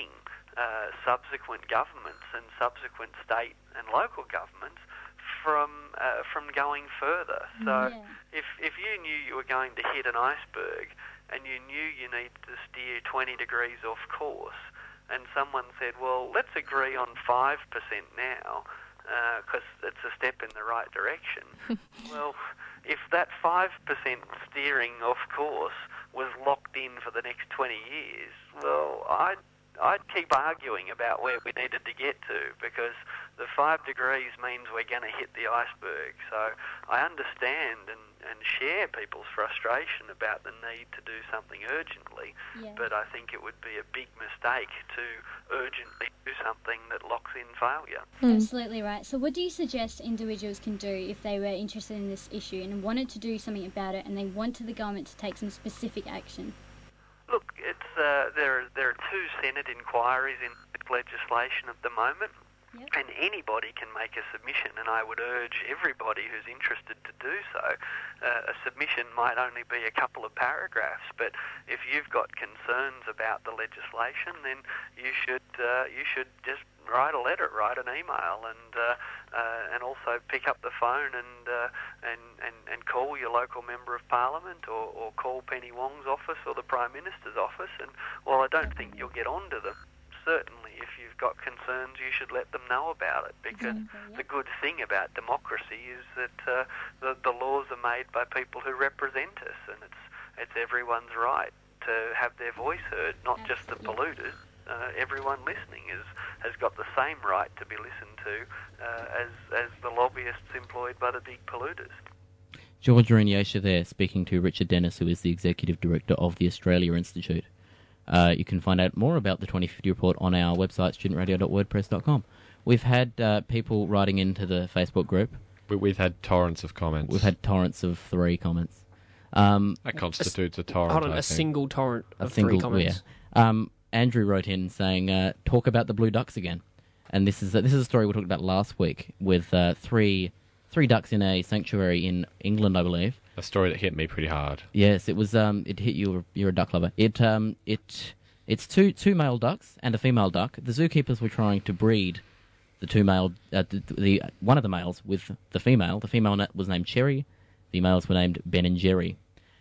uh, subsequent governments and subsequent state and local governments from uh, from going further. So
Yeah.
if if you knew you were going to hit an iceberg and you knew you needed to steer twenty degrees off course, and someone said, well, let's agree on five percent now because uh, it's a step in the right direction. Well, if that five percent steering off course was locked in for the next twenty years, well, I'd I'd keep arguing about where we needed to get to, because the five degrees means we're going to hit the iceberg. So I understand and, and share people's frustration about the need to do something urgently,
Yeah.
but I think it would be a big mistake to urgently do something that locks in failure.
Absolutely right. So what do you suggest individuals can do if they were interested in this issue and wanted to do something about it and they wanted the government to take some specific action?
Look, it's uh, there. There are two Senate inquiries in legislation at the moment,
Yep.
and anybody can make a submission. And I would urge everybody who's interested to do so. Uh, a submission might only be a couple of paragraphs, but if you've got concerns about the legislation, then you should uh, you should just write a letter, write an email, and uh, uh, and also pick up the phone and, uh, and and and call your local member of parliament, or, or call Penny Wong's office or the Prime Minister's office. And while I don't think you'll get onto them, certainly if you've got concerns, you should let them know about it, because
Exactly,
the good thing about democracy is that uh, the, the laws are made by people who represent us, and it's it's everyone's right to have their voice heard, not just the polluters. Uh, everyone listening is, has got the same right to be listened to uh, as, as the lobbyists employed by the big polluters.
George Inyasha there, speaking to Richard Dennis, who is the Executive Director of the Australia Institute. Uh, you can find out more about the twenty fifty report on our website, student radio dot wordpress dot com. We've had uh, people writing into the Facebook group.
We, we've had torrents of comments.
We've had torrents of three comments. Um,
that constitutes a, a torrent.
Hold on,
I
a
think.
single torrent
a
of
single,
three comments.
Yeah. Um, Andrew wrote in saying, uh, "Talk about the blue ducks again." And this is a, this is a story we talked about last week with uh, three three ducks in a sanctuary in England, I believe.
A story that hit me pretty hard.
Yes, it was. Um, it hit you. You're a duck lover. It um, it it's two two male ducks and a female duck. The zookeepers were trying to breed the two male, uh, the, the one of the males with the female. The female na- was named Cherry. The males were named Ben and Jerry.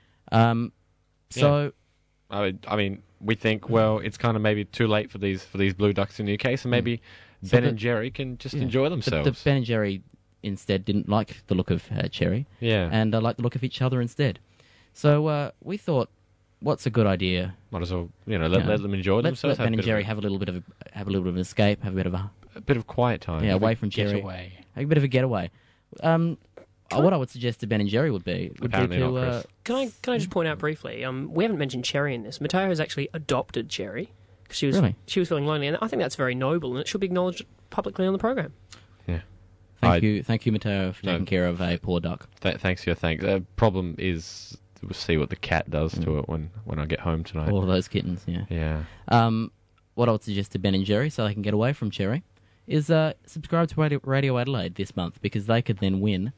Um, so,
yeah. I mean, I mean, we think, well, it's kind of maybe too late for these for these blue ducks in the U K, so maybe
So
Ben
the-
and Jerry can just
yeah.
enjoy
The-
themselves.
The, Ben and Jerry instead didn't like the look of uh, Cherry.
Yeah.
And uh, liked the look of each other instead. So uh, we thought, what's a good idea?
Might as well, you know, let,
You know,
let them enjoy
let's
themselves.
let Ben
have
and
a bit
Jerry
of
have a little bit of a, have a little bit of an escape, have a bit of a,
a, a bit of quiet time.
yeah,
Have a
away from Cherry,
getaway.
have a bit of a getaway. Um, uh, what I would suggest to Ben and Jerry would be would
Apparently
be to
not, Chris.
uh,
Can I can I just point out briefly? Um, we haven't mentioned Cherry in this. Mateo has actually adopted Cherry because she was
Really?
she was feeling lonely, and I think that's very noble, and it should be acknowledged publicly on the program.
Yeah.
thank
I-
you, thank you, Mateo, for
No.
taking care of a poor duck.
Th- thanks for your thanks. The problem is we'll see what the cat does
Mm.
to it when, when I get home tonight.
All of those kittens, yeah.
Yeah.
Um, what I would suggest to Ben and Jerry, so they can get away from Cherry, is uh, subscribe to Radio, Radio Adelaide this month, because they could then win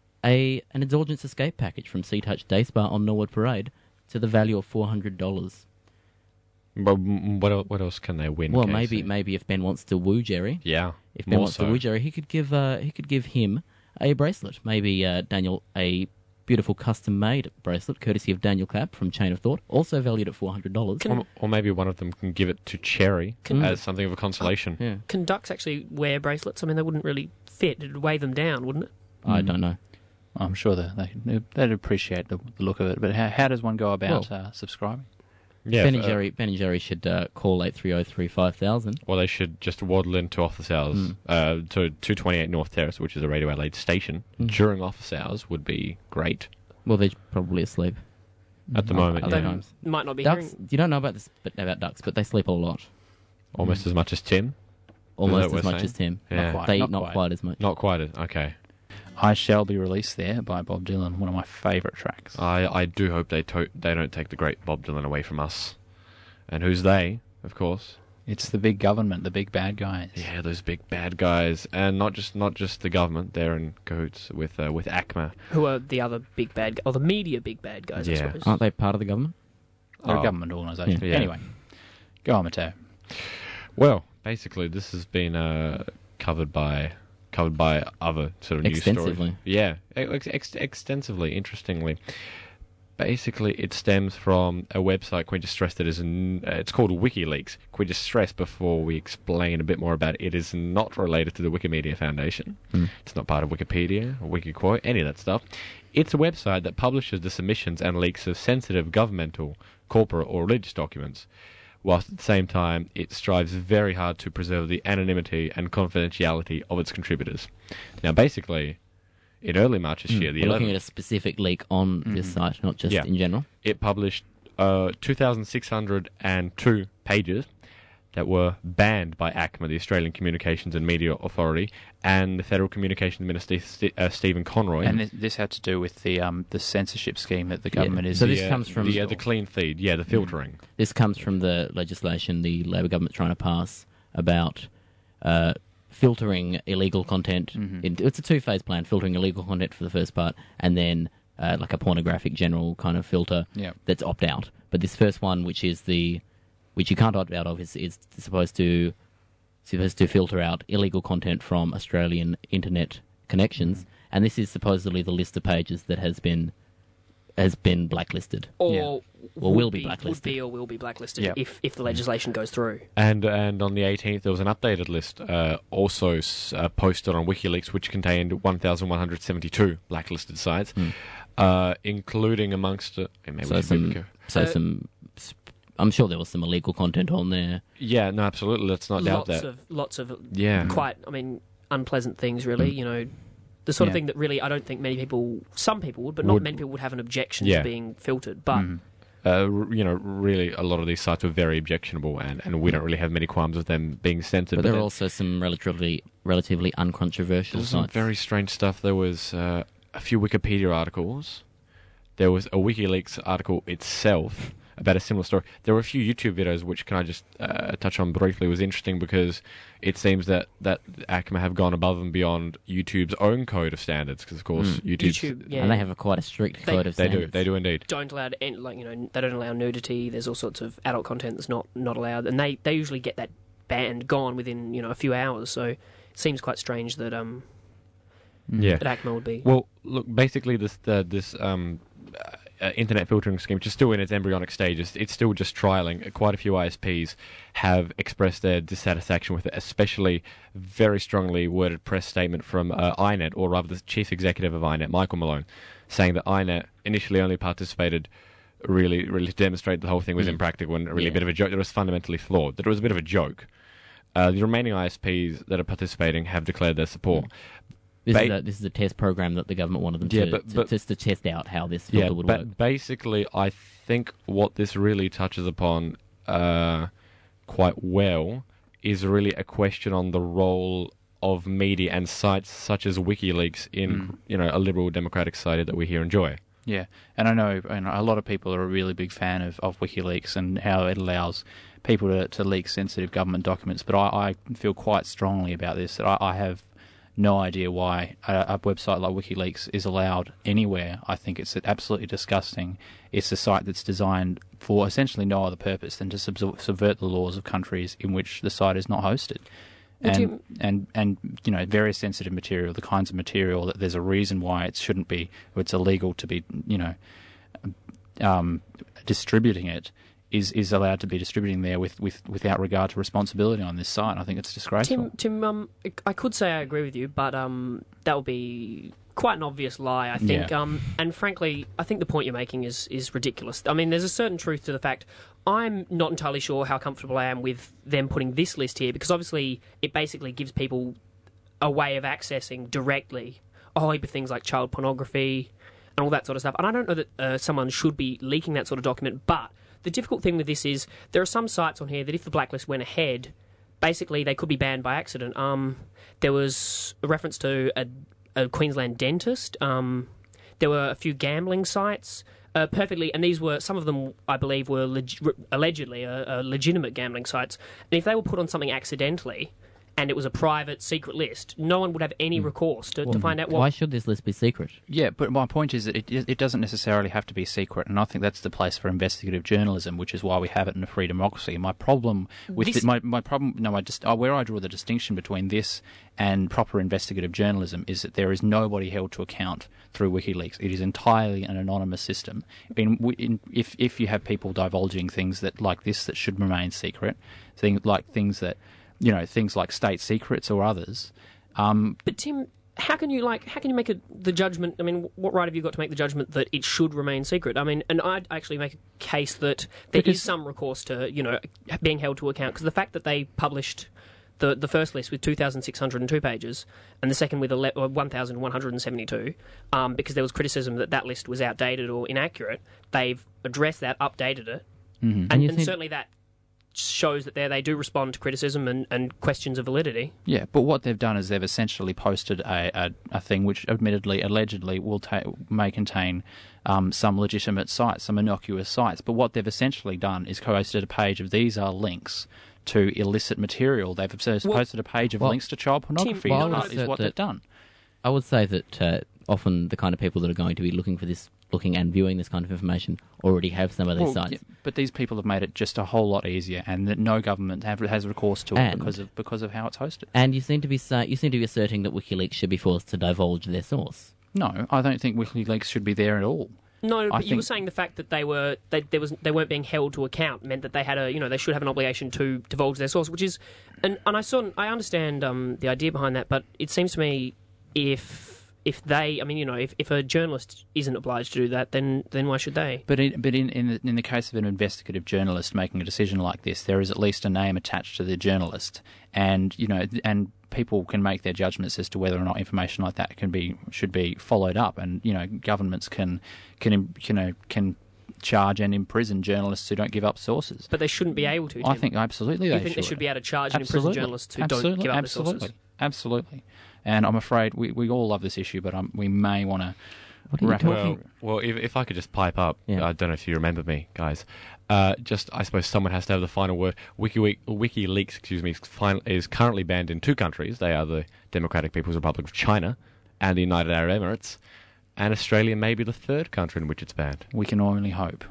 a an indulgence escape package from Sea Touch Day Spa on Norwood Parade to the value of four hundred dollars.
But mm, what el- what else can they win?
Well,
Casey?
maybe maybe if Ben wants to woo Jerry,
Yeah.
if Ben
more
wants
so.
to woo Jerry, he could give uh, he could give him a bracelet. Maybe uh, Daniel a beautiful custom made bracelet, courtesy of Daniel Clapp from Chain of Thought, also valued at four hundred dollars.
Or, or maybe one of them can give it to Cherry
Can-
as something of a consolation.
Yeah,
Can ducks actually wear bracelets? I mean, they wouldn't really fit. It'd weigh them down, wouldn't it?
I
Mm.
don't know.
I'm sure that they they'd appreciate the, the look of it. But how, how does one go about uh, subscribing?
Yeah,
Ben
if,
and
uh,
Jerry, Ben and Jerry should uh, call eight three zero three five thousand.
Or they should just waddle into office hours
Mm.
uh, to two twenty-eight North Terrace, which is a Radio Adelaide station,
Mm.
during office hours would be great.
Well, they're probably asleep.
At the
Mm.
moment,
Other
yeah.
times.
Might not be
Ducks,
hearing.
you don't know about this but about ducks, but they sleep a lot.
Almost as much as Tim.
Almost
what
as
we're
much
saying?
as Tim.
Yeah.
Not quite.
They
not
eat not
quite.
quite as much.
Not quite. as- Okay.
I Shall Be Released There by Bob Dylan, one of my favourite tracks.
I, I do hope they to- they don't take the great Bob Dylan away from us. And who's they? Of course.
It's the big government, the big bad guys.
Yeah, those big bad guys, and not just not just the government. They're in cahoots with uh, with ACMA.
Who are the other big bad, or the media big bad guys? I
Yeah.
suppose.
Aren't they part of the government?
They're
Oh.
a government organisation.
Yeah.
Anyway, go on, Mateo.
Well, basically, this has been uh, covered by covered by other sort of news stories.
Extensively.
Yeah, ex- ex- extensively. Interestingly, basically, it stems from a website. Can we just stress that is n- uh, it's called WikiLeaks. Can we just stress before we explain a bit more about it? It is not related to the Wikimedia Foundation.
Hmm.
It's not part of Wikipedia or Wikiquote, any of that stuff. It's a website that publishes the submissions and leaks of sensitive governmental, corporate, or religious documents, whilst at the same time it strives very hard to preserve the anonymity and confidentiality of its contributors. Now, basically, in early March this
Mm.
year, the
We're looking
eleventh
at a specific leak on this
Mhm.
site, not just
Yeah.
in general.
it published uh, two thousand six hundred two pages that were banned by ACMA, the Australian Communications and Media Authority, and the Federal Communications Minister St- uh, Stephen Conroy.
And this, this had to do with the um, the censorship scheme that the
Yeah.
government is.
So this
the, uh,
comes from-
the, uh, the clean feed, yeah, the filtering.
This comes from the legislation the Labor government's trying to pass about uh, filtering illegal content.
Mhm.
In, it's a two-phase plan, filtering illegal content for the first part, and then uh, like a pornographic general kind of filter
Yeah.
that's opt-out. But this first one, which is the which you can't opt out of, is, is supposed to supposed to filter out illegal content from Australian internet connections,
Mm-hmm.
and this is supposedly the list of pages that has been has been blacklisted.
Or,
Yeah.
Or
would
will be
Would
blacklisted.
be or will be blacklisted
Yeah.
if, if the legislation goes through.
And and on the eighteenth, there was an updated list uh, also s- uh, posted on WikiLeaks, which contained one thousand one hundred seventy-two blacklisted sites,
Hmm.
uh, including amongst... Uh, maybe
So
we should
some,
go-
so
Uh,
some. I'm sure there was some illegal content on there.
Yeah, no, absolutely. Let's not doubt
lots
that.
of lots of
Yeah.
quite, I mean, unpleasant things. Really, you know, the sort of
Yeah.
thing that really I don't think many people, some people would, but not
Would-
many people would have an objection
Yeah.
to being filtered. But
Mhm.
Uh, r- you know, really, a lot of these sites are very objectionable, and, and we don't really have many qualms with them being censored.
But there are
then
also some relatively relatively uncontroversial
there's some
sites.
very strange stuff. There was uh, a few Wikipedia articles. There was a WikiLeaks article itself about a similar story. There were a few YouTube videos, which can I just uh, touch on briefly, was interesting because it seems that, that ACMA have gone above and beyond YouTube's own code of standards, because of course
Mm.
YouTube's,
YouTube, yeah,
And they have a quite a strict
They-
code of
they do,
standards.
they do indeed.
don't allow any- like you know they don't allow nudity. There's all sorts of adult content that's not not allowed, and they, they usually get that banned gone within you know a few hours. So it seems quite strange that um
Yeah.
that ACMA would be.
Well, look, basically this the, this um, uh, internet filtering scheme, which is still in its embryonic stages, it's still just trialing. Quite a few I S Ps have expressed their dissatisfaction with it, especially very strongly worded press statement from uh, I net, or rather the chief executive of I net, Michael Malone, saying that I net initially only participated really, really to demonstrate the whole thing was
Mm.
impractical and really
Yeah.
a bit of a joke. That it was fundamentally flawed. That it was a bit of a joke. Uh, the remaining I S Ps that are participating have declared their support.
This,
Ba-
is a, this is a test program that the government wanted them
Yeah,
to,
but-
to,
but-
just to test out how this filter
Yeah,
would
but
work.
basically, I think what this really touches upon uh, quite well is really a question on the role of media and sites such as WikiLeaks in
Mm.
you know a liberal democratic society that we here enjoy.
Yeah, and I know, and a lot of people are a really big fan of, of WikiLeaks and how it allows people to, to leak sensitive government documents, but I, I feel quite strongly about this, that I, I have no idea why a, a website like WikiLeaks is allowed anywhere. I think it's absolutely disgusting. It's a site that's designed for essentially no other purpose than to subver- subvert the laws of countries in which the site is not hosted.
Would
And,
you-
and and you know, very sensitive material, the kinds of material that there's a reason why it shouldn't be, or it's illegal to be, you know, um, distributing it, is is allowed to be distributing there with, with without regard to responsibility on this site. I think it's disgraceful.
Tim, Tim, um, I could say I agree with you, but um, that would be quite an obvious lie, I think.
Yeah.
Um, and frankly, I think the point you're making is is ridiculous. I mean, there's a certain truth to the fact. I'm not entirely sure how comfortable I am with them putting this list here, because obviously it basically gives people a way of accessing directly a whole heap of things like child pornography and all that sort of stuff. And I don't know that uh, someone should be leaking that sort of document, but the difficult thing with this is there are some sites on here that if the blacklist went ahead, basically they could be banned by accident. Um, there was a reference to a, a Queensland dentist. Um, there were a few gambling sites. Uh, perfectly, and these were, some of them, I believe, were leg- allegedly uh, uh, legitimate gambling sites. And if they were put on something accidentally, and it was a private, secret list, no one would have any recourse to, to find out what...
Why should this list be secret?
Yeah, but my point is that it, it doesn't necessarily have to be secret, and I think that's the place for investigative journalism, which is why we have it in a free democracy. My problem with
This-
the, my my problem, no, I just uh, where I draw the distinction between this and proper investigative journalism is that there is nobody held to account through WikiLeaks. It is entirely an anonymous system. In, in, if if you have people divulging things that like this that should remain secret, things like things that you know things like state secrets or others. Um,
But Tim, how can you like? How can you make a, the judgment? I mean, what right have you got to make the judgment that it should remain secret? I mean, and I'd actually make a case that there
Because-
is some recourse to you know being held to account, because the fact that they published the the first list with two thousand six hundred two pages and the second with ele- uh, one thousand one hundred seventy-two, um, because there was criticism that that list was outdated or inaccurate, they've addressed that, updated it,
Mhm.
and,
And you
and
think-
certainly that shows that there they do respond to criticism and, and questions of validity.
Yeah, but what they've done is they've essentially posted a, a, a thing which admittedly, allegedly, will ta- may contain um, some legitimate sites, some innocuous sites. But what they've essentially done is posted a page of these are links to illicit material. They've posted
Well-
a page of
well,
links to child pornography.
well, I
uh,
would
is
assert
what
that-
they've done.
I would say that uh, often the kind of people that are going to be looking for this, looking and viewing this kind of information, already have some of these
Well,
sites.
yeah, but these people have made it just a whole lot easier, and that no government have, has recourse to it
And-
because of because of how it's hosted.
And you seem to be say, you seem to be asserting that WikiLeaks should be forced to divulge their source.
No, I don't think WikiLeaks should be there at all.
No,
I
but you were
think-
saying the fact that they were they there was they weren't being held to account meant that they had a you know they should have an obligation to divulge their source, which is and and I saw I understand um, the idea behind that, but it seems to me if if they I mean you know if, if a journalist isn't obliged to do that, then then why should they?
But in, but in in the, in the case of an investigative journalist making a decision like this, there is at least a name attached to the journalist, and you know, and people can make their judgments as to whether or not information like that can be should be followed up, and you know, governments can can you know can charge and imprison journalists who don't give up sources.
But they shouldn't be able to.
I
Tim.
think absolutely
You
they
think
should.
they should be able to charge and
Absolutely.
imprison journalists who
absolutely.
don't give up
absolutely.
their sources?
Absolutely. And I'm afraid we, we all love this issue, but um, we may want to
What are you
wrap it
talking-
up.
Well, well if, if I could just pipe up,
Yeah.
I don't know if you remember me, guys. Uh, just, I suppose someone has to have the final word. WikiWeek, WikiLeaks, excuse me, is, fin- is currently banned in two countries. They are the Democratic People's Republic of China and the United Arab Emirates. And Australia may be the third country in which it's banned.
We can only hope.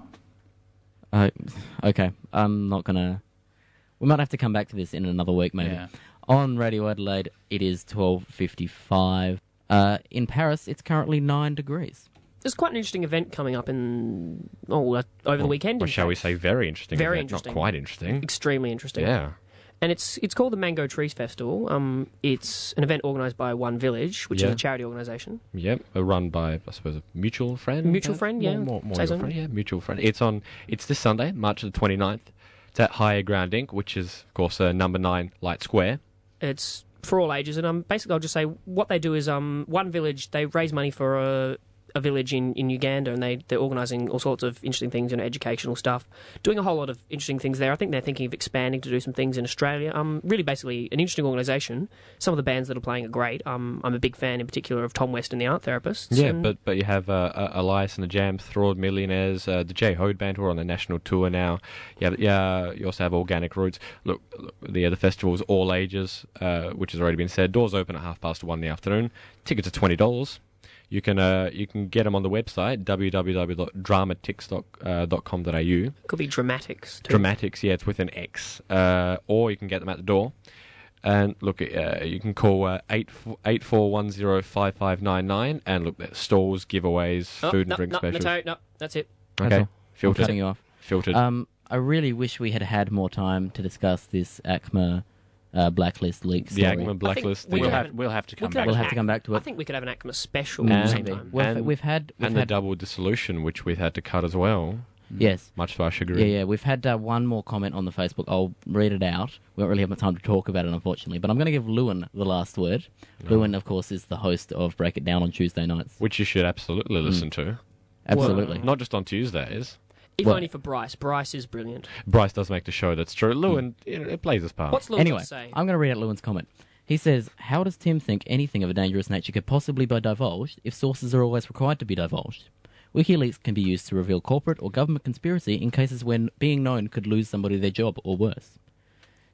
Uh, okay, I'm not gonna. We might have to come back to this in another week, maybe.
Yeah.
On Radio Adelaide, it is twelve fifty-five. Uh, in Paris, it's currently nine degrees.
There's quite an interesting event coming up in oh uh, over the
Or-
weekend.
Or
in
shall we
fact.
say very interesting.
Very
event,
interesting.
Not quite interesting.
Extremely interesting.
Yeah.
And it's it's called the Mango Trees Festival. Um, it's an event organised by One Village, which is
Yeah.
a charity organisation.
Yep, uh, run by, I suppose, a mutual friend.
Mutual
Uh,
friend,
more-
yeah.
More, more,
Say
your
so.
friend, yeah, mutual friend. It's on. It's this Sunday, March the twenty-ninth. It's at Higher Ground Incorporated, which is, of course, uh, number nine Light Square.
It's for all ages, and um, basically I'll just say what they do is um, One Village, they raise money for a, a village in, in Uganda, and they, they're organising all sorts of interesting things, you know, educational stuff, doing a whole lot of interesting things there. I think they're thinking of expanding to do some things in Australia. Um, really basically an interesting organisation. Some of the bands that are playing are great. Um, I'm a big fan in particular of Tom West and the Art Therapists.
Yeah,
and
but but you have uh, uh, Elias and the Jams, Thrord Millionaires, uh, the J Hode Band who are on the national tour now. Yeah, yeah. You also have Organic Roots. Look, look the uh, the festival's all ages, uh, which has already been said. Doors open at half past one in the afternoon. Tickets are twenty dollars. You can uh, you can get them on the website w w w dot dramatix dot com dot a u.
could be Dramatics too.
Dramatics, yeah, it's with an X. Uh, or you can get them at the door. And look, uh, you can call uh, eight four one zero five five nine nine. And look, there's stalls, giveaways,
Oh,
food
no,
and drink
no,
specials.
No, no, that's it.
That's
Okay,
all. I'm
filtered.
cutting you off.
Filtered.
Um, I really wish we had had more time to discuss this ACMA uh, blacklist leak
the
story.
ACMA blacklist.
we
the,
We'll
could
uh,
have we'll have to come
could
back.
have
We'll
an
have to come back to
I
it.
think we could have an ACMA special
Maybe.
sometime.
We've,
And-
we've had we've
and the
had
double dissolution, which we've had to cut as well.
yes.
Much to our chagrin.
Yeah, yeah. We've had uh, one more comment on the Facebook. I'll read it out. We don't really have much time to talk about it, unfortunately. But I'm going to give Lewin the last word. Lewin, of course, is the host of Break It Down on Tuesday nights.
Which you should absolutely listen to.
Absolutely.
Not just on Tuesdays.
If
Well-
only for Bryce. Bryce is brilliant.
Bryce does make the show, that's true. Lewin, it, it plays his part.
What's Lewin
Anyway,
got to say?
I'm going to read out Lewin's comment. He says, how does Tim think anything of a dangerous nature could possibly be divulged if sources are always required to be divulged? WikiLeaks can be used to reveal corporate or government conspiracy in cases when being known could lose somebody their job or worse.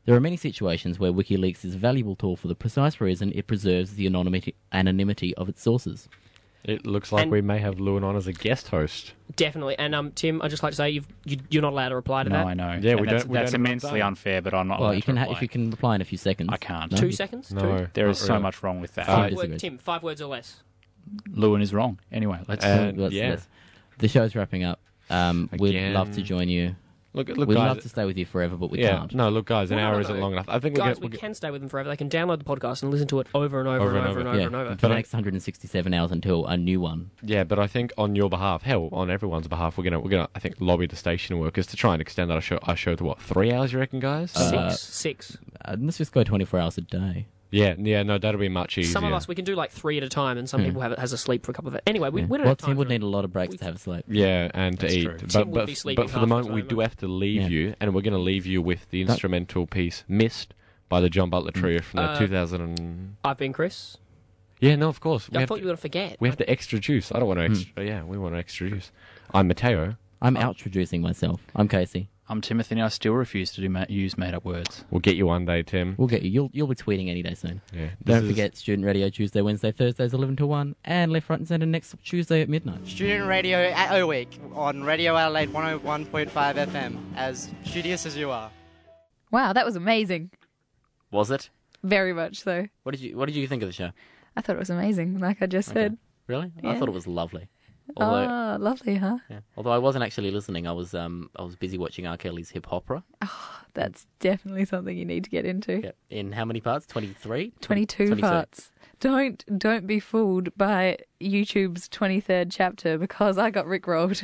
There are many situations where WikiLeaks is a valuable tool for the precise reason it preserves the anonymity, anonymity of its sources.
It looks like
And-
we may have Lewin on as a guest host.
Definitely. And um, Tim, I'd just like to say you've, you, you're not allowed to reply to
No,
that.
I know.
Yeah,
And
we
that's,
don't- we
that's
don't have
immensely
that.
unfair, but I'm not
Well,
allowed
you
to
can ha-
reply.
if you can reply in a few seconds.
I can't.
No?
Two seconds?
No,
Two?
There
not
is so
really.
much wrong with that.
Uh,
Five
disagree.
word, Tim, five words or less.
Lewin is wrong. Anyway, let's.
Uh,
Let's-
yeah.
let's- the show's wrapping up. Um, we'd
Again.
love to join you.
Look, look,
We'd
guys.
love to stay with you forever, but we
yeah,
can't.
no, look, guys, an
No, no,
hour
no,
isn't
no.
long enough. I think we'll
Guys,
get.
we
We'll get
can stay with them forever. They can download the podcast and listen to it over and over,
Over
and
and
over and
over.
over
yeah,
and over.
for
But
the
I-
next one hundred sixty-seven hours until a new one.
yeah, but I think on your behalf, hell, on everyone's behalf, we're gonna we're gonna I think lobby the station workers to try and extend our show our show to what three hours? You reckon, guys?
Six.
Uh,
Six.
Uh, let's just go twenty-four hours a day.
Yeah, yeah, no, that'll be much easier.
Some of us, we can do like three at a time, and some
Yeah.
people have it has a sleep for a couple of it. Anyway, we,
Yeah.
we don't
Well,
have time
Tim would
for
need a lot of breaks
we-
to have a sleep.
Yeah, and to
That's
eat.
true.
Tim
But
would
but,
be
but
sleeping
for the
half the
moment, we
time.
do have to leave
Yeah.
you, and we're going to leave you with the
That-
instrumental piece "Missed" by the John Butler Trio from the
Uh,
two thousand. And...
I've been Chris.
Yeah, no, of course. We
I
have
thought
to,
you were going to forget.
we have to extra juice. I don't want to extra. Yeah, we want to extra juice. I'm Mateo.
I'm outroducing myself. I'm Casey.
I'm Timothy, and I still refuse to do ma- use made-up words.
We'll get you one day, Tim.
We'll get you. You'll you'll be tweeting any day soon.
Yeah.
Don't
This is-
forget Student Radio Tuesday, Wednesday, Thursdays eleven to one, and Left, Right, and Centre next Tuesday at midnight.
Student Radio at O Week on Radio Adelaide one oh one point five F M, as studious as you are.
Wow, that was amazing.
Was it?
Very much so.
What did you What did you think of the show?
I thought it was amazing, like I just
Okay.
said.
Really? I
Yeah.
thought it was lovely. Although,
Ah, lovely, huh?
yeah. Although I wasn't actually listening, I was um I was busy watching R. Kelly's hip opera.
That's definitely something you need to get into.
Yeah. In how many parts? Twenty-three.
twenty-two parts. Don't don't be fooled by YouTube's twenty-third chapter, because I got rickrolled.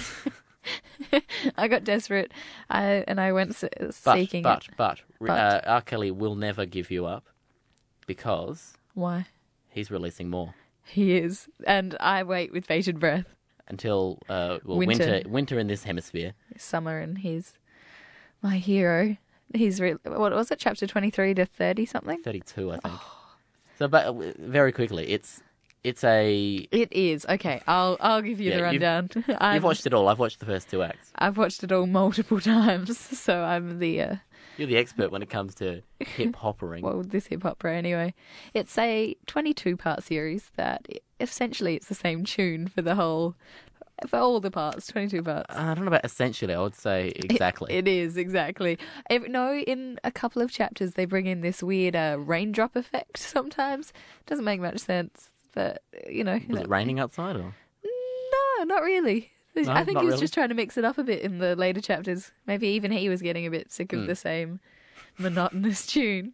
I got desperate, I, and I went se-
But
seeking
but
it.
but,
But.
Uh, R. Kelly will never give you up because
Why?
he's releasing more
He is, and I wait with bated breath.
until uh well,
Winter.
winter winter in this hemisphere.
Summer, and he's my hero. He's re- what was it? Chapter twenty-three to thirty something.
Thirty-two, I think. So, but uh, very quickly, it's it's a.
It is okay. I'll I'll give you
Yeah,
the rundown.
You've,
I'm-
you've watched it all. I've watched the first two acts.
I've watched it all multiple times, so I'm the uh,
You're the expert when it comes to hip hoppering.
well, this hip opera anyway. It's a twenty-two part series that essentially it's the same tune for the whole, for all the parts, twenty-two parts.
I don't know about essentially. I would say exactly.
It, it is exactly. If, no, in a couple of chapters they bring in this weird uh, raindrop effect. Sometimes doesn't make much sense, but you know.
Was it raining outside or?
No, not really.
No,
I think
not
he was
really?
just trying to mix it up a bit in the later chapters. Maybe even he was getting a bit sick of
Mm.
the same monotonous tune.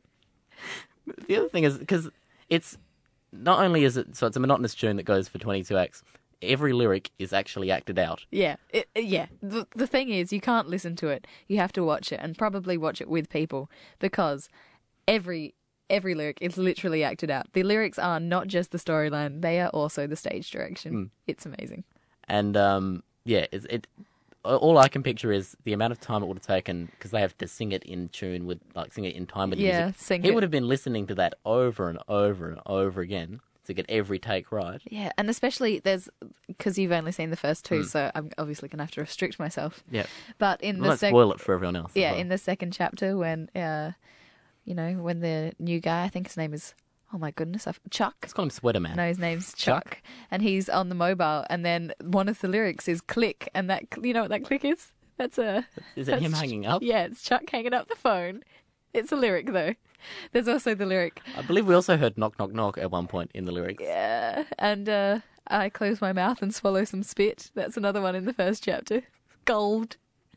The other thing is because it's not only is it so it's a monotonous tune that goes for twenty-two acts. Every lyric is actually acted out.
Yeah, it, yeah. The, the thing is, you can't listen to it. You have to watch it, and probably watch it with people, because every every lyric is literally acted out. The lyrics are not just the storyline; they are also the stage direction.
Mm.
It's amazing.
And um, yeah, it's, it. All I can picture is the amount of time it would have taken because they have to sing it in tune with, like, sing it in time with the
Yeah,
music.
sing
he
it.
would have been listening to that over and over and over again to get every take right.
Yeah, and especially there's because you've only seen the first two,
Mm.
so I'm obviously gonna have to restrict myself.
Yeah.
But in
Well,
the
don't
sec-
spoil it for everyone else as
Yeah,
well.
in the second chapter when uh, you know, when the new guy, I think his name is, oh my goodness, I've, Chuck.
Let's call him Sweater Man.
No, his name's Chuck, and he's on the mobile, and then one of the lyrics is "click," and that, you know what that click is? That's a.
Is it
that's
him
Ch-
hanging up?
Yeah, it's Chuck hanging up the phone. It's a lyric though. There's also the lyric.
I believe we also heard knock, knock, knock at one point in the lyrics.
Yeah, and uh, I close my mouth and swallow some spit. That's another one in the first chapter. Gold.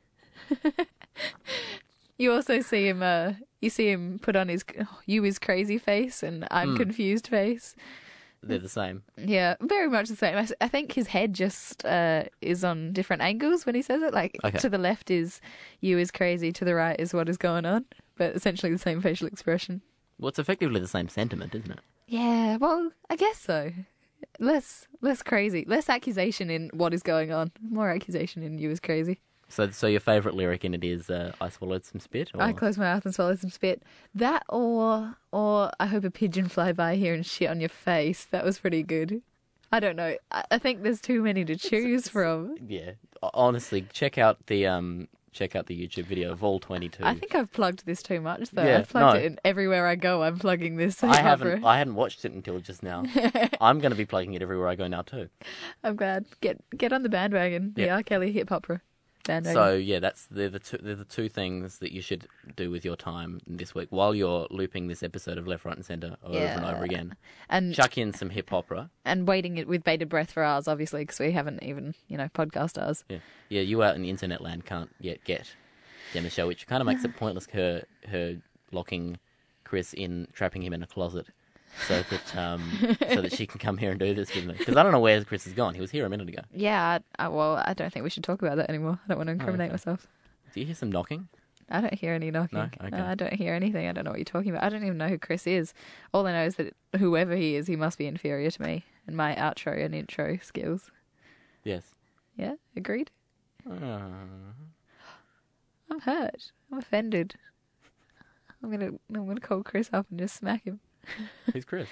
You also see him. Uh, you see him put on his oh, "you is crazy" face and "I'm
Mm.
confused" face.
They're the same.
Yeah, very much the same. I, s- I think his head just uh, is on different angles when he says it. Like
Okay.
to the left is "you is crazy," to the right is "what is going on," but essentially the same facial expression.
Well, it's effectively the same sentiment, isn't it?
Yeah, well, I guess so. Less, less crazy, less accusation in "what is going on," more accusation in "you is crazy."
So, so your favourite lyric in it is uh, "I swallowed some spit." Or...
I close my mouth and swallow some spit. That or or I hope a pigeon fly by here and shit on your face. That was pretty good. I don't know. I, I think there's too many to choose from.
Yeah, honestly, check out the um, check out the YouTube video of all twenty-two.
I think I've plugged this too much, though.
Yeah,
I've plugged
no.
it in everywhere I go. I'm plugging this.
I
opera.
haven't. I hadn't watched it until just now. I'm going to be plugging it everywhere I go now too.
I'm glad. Get get on the bandwagon. The
Yeah.
R. Kelly hip opera bandwagon.
So yeah, that's they're the two, they're the two things that you should do with your time this week while you're looping this episode of Left, Right, and Centre over and
Yeah.
over again.
And-
chuck in some hip opera.
and waiting it with bated breath for ours, obviously, because we haven't even, you know, podcast ours.
Yeah, yeah. You out in the internet land can't yet get Gemma's show, which kind of makes it pointless. Her her locking Chris in, trapping him in a closet, so that um so that she can come here and do this with me. Because I don't know where Chris has gone. He was here a minute ago.
Yeah, I, I, well, I don't think we should talk about that anymore. I don't want to incriminate
okay.
myself.
Do you hear some knocking?
I don't hear any knocking.
No? Okay.
I don't hear anything. I don't know what you're talking about. I don't even know who Chris is. All I know is that whoever he is, he must be inferior to me and my outro and intro skills.
Yes.
Yeah, agreed.
Uh,
I'm hurt. I'm offended. I'm gonna I'm gonna call Chris up and just smack him.
who's Chris?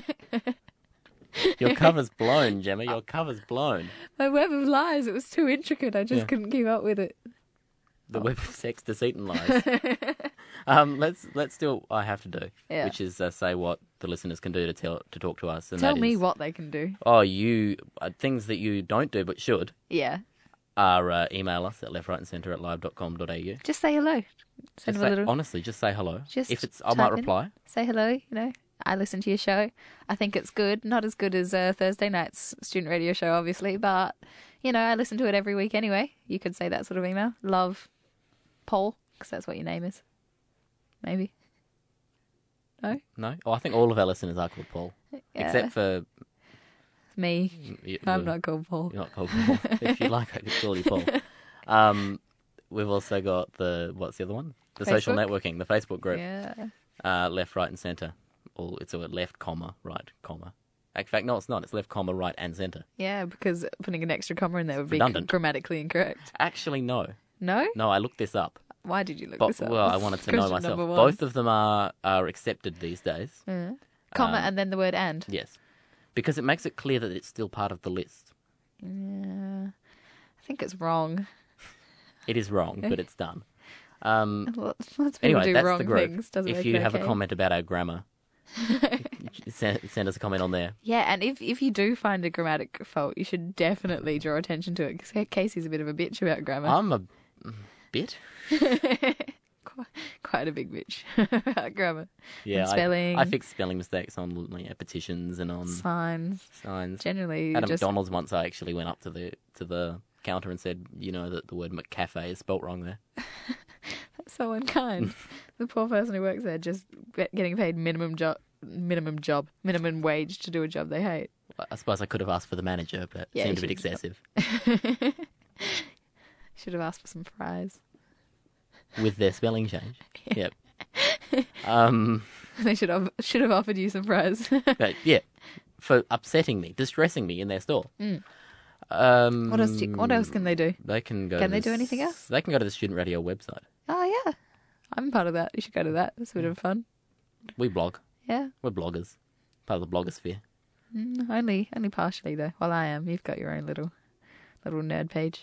Your cover's blown, Gemma. Your cover's blown.
My web of lies. It was too intricate. I just
Yeah.
couldn't keep up with it.
The web of sex, deceit, and lies. um, let's let's do what I have to do,
Yeah.
which is uh, say what the listeners can do to tell to talk to us. And
Tell
that
me
is-
what they can do.
Oh, you uh, things that you don't do but should
Yeah.
are uh, email us at left, right, and centre at live dot com dot a u.
Just say hello.
Just
Send them
say-
a little.
honestly, just say hello.
Just
if it's, I
type
might
in,
reply.
Say hello. You know, I listen to your show. I think it's good. Not as good as uh, Thursday night's student radio show, obviously, but you know, I listen to it every week anyway. You could say that sort of email. Love, Paul, because that's what your name is. Maybe. No.
No, oh, I think all of our listeners are called Paul,
Yeah.
except for
Me.
y-
I'm
well,
not called Paul.
You're not called Paul. If you like, I could call you Paul. Um, we've also got the what's the other one? The social
Facebook?
networking, the Facebook group.
Yeah.
Uh, left, right, and centre. All it's a left, comma, right, comma. In fact, no, it's not. It's left, comma, right, and centre.
Yeah, because putting an extra comma in there would be
Redundant.
grammatically incorrect.
Actually, no.
No?
No, I looked this up.
Why did you look
But,
this up?
well, I wanted to know
Question
myself.
number one.
Both of them are are accepted these days.
Yeah. Comma
Um,
and then the word and.
Yes, because it makes it clear that it's still part of the list.
Yeah. I think it's wrong.
It is wrong, but it's done. Um,
Lots lots of people
anyway,
do
that's
wrong
the group.
things. Doesn't
if
make
you
it
have a
okay.
comment about our grammar, send, send us a comment on there.
Yeah, and if if you do find a grammatic fault, you should definitely draw attention to it, because Casey's a bit of a bitch about grammar.
I'm a bit.
quite, quite a big bitch about grammar.
Yeah,
and spelling.
I, I fix spelling mistakes on you know, petitions and on
signs.
Signs.
Generally,
At a
just
McDonald's once, I actually went up to the to the counter and said, you know, that the word McCafe is spelt wrong there.
that's so unkind. The poor person who works there just get- getting paid minimum job, minimum job, minimum wage to do a job they hate.
I suppose I could have asked for the manager, but it
Yeah,
seemed a
you
bit
should-
excessive.
Should have asked for some fries.
With their spelling change. Yep. Um,
They should have should have offered you some fries.
but yeah, for upsetting me, distressing me in their store.
Mm.
Um,
What else? Do you, what else can they do?
They can go.
Can
to
they
the
do
s-
anything else?
They can go to the Student Radio website.
Oh yeah, I'm part of that. You should go to that. It's a bit of fun.
We blog.
Yeah.
We're bloggers. Part of the blogosphere.
Mm, only only partially though. Well, I am. You've got your own little little nerd page.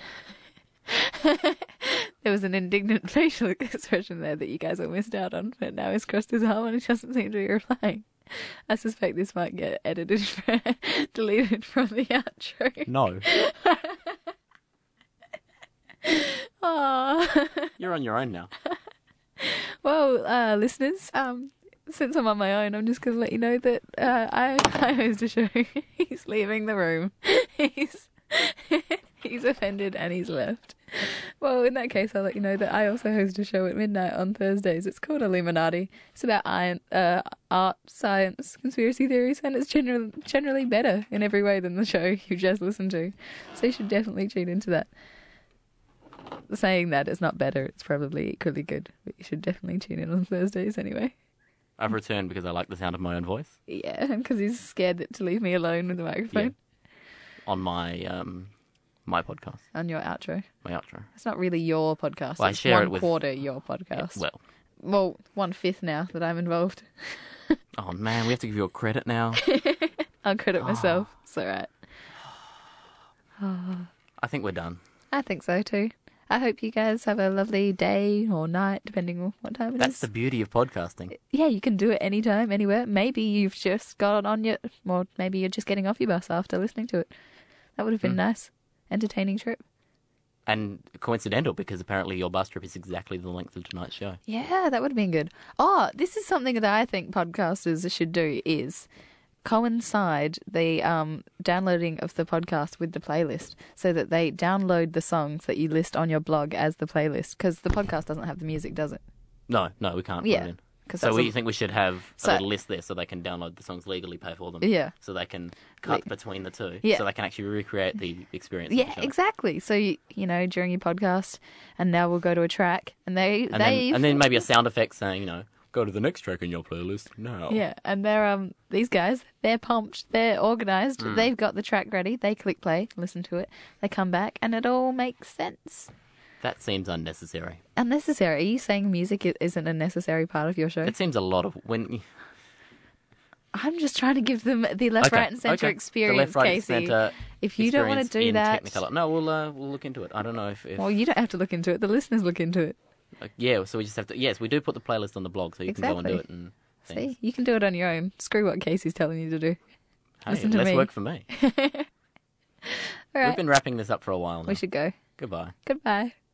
There was an indignant facial expression there that you guys all missed out on, but now he's crossed his arm and he doesn't seem to be replying. I suspect this might get edited, deleted from the outro.
No.
Aww.
You're on your own now.
Well, uh, listeners, um, since I'm on my own, I'm just going to let you know that uh, I, I host a show. He's leaving the room. He's he's offended and he's left. Well, in that case, I'll let you know that I also host a show at midnight on Thursdays. It's called Illuminati. It's about iron, uh, art, science, conspiracy theories, and it's generally generally better in every way than the show you just listened to. So you should definitely tune into that. Saying that it's not better, it's probably equally good, but you should definitely tune in on Thursdays anyway.
I've returned because I like the sound of my own voice
Yeah, and because he's scared to leave me alone with the microphone
on my um my podcast,
on your outro.
my outro.
It's not really your podcast.
Well, I
it's
share
one
it with-
quarter your podcast.
Well,
well, one fifth now that I'm involved.
oh man, we have to give you a credit now.
I'll credit myself. It's all right.
I think we're done.
I think so too. I hope you guys have a lovely day or night, depending on what time it
That's
is.
the beauty of podcasting.
Yeah, you can do it anytime, anywhere. Maybe you've just got on your, or maybe you're just getting off your bus after listening to it. That would have been
Mm.
nice. Entertaining trip.
And coincidental, because apparently your bus trip is exactly the length of tonight's show.
Yeah, that would have been good. Oh, this is something that I think podcasters should do is coincide the um, downloading of the podcast with the playlist so that they download the songs that you list on your blog as the playlist, because the podcast doesn't have the music, does it?
No, no, we can't
Yeah,
put it in.
'cause
So
that's
we
a-
think we should have
So-
a little list there so they can download the songs legally, pay for them.
Yeah.
So they can cut
Le-
between the two.
Yeah.
So they can actually recreate the experience. of
Yeah,
the show.
exactly. So, you, you know, during your podcast, and now we'll go to a track, and they...
And
they
then, and then maybe a sound effect saying, you know, go to the next track in your playlist now.
Yeah, and they're um these guys, they're pumped, they're organised,
Mm.
they've got the track ready, they click play, listen to it, they come back, and it all makes sense.
That seems unnecessary.
Unnecessary. Are you saying music i- isn't a necessary part of your show?
It seems a lot of when.
I'm just trying to give them the left,
Okay,
right, and centre
okay.
experience,
the left, right,
Casey.
and centre
If you don't want to
experience
do
in
that,
Technicolor. No, we'll uh, we'll look into it. I don't know if, if
well, you don't have to look into it. The listeners look into it.
uh, yeah. So we just have to. Yes, we do put the playlist on the blog, so you can go and do it.
Exactly.
And things.
See, you can do it on your own. Screw what Casey's telling you to do.
Hey,
Listen to
less
me.
work for me.
All right,
We've been wrapping this up for a while now.
we should go.
Goodbye.
Goodbye.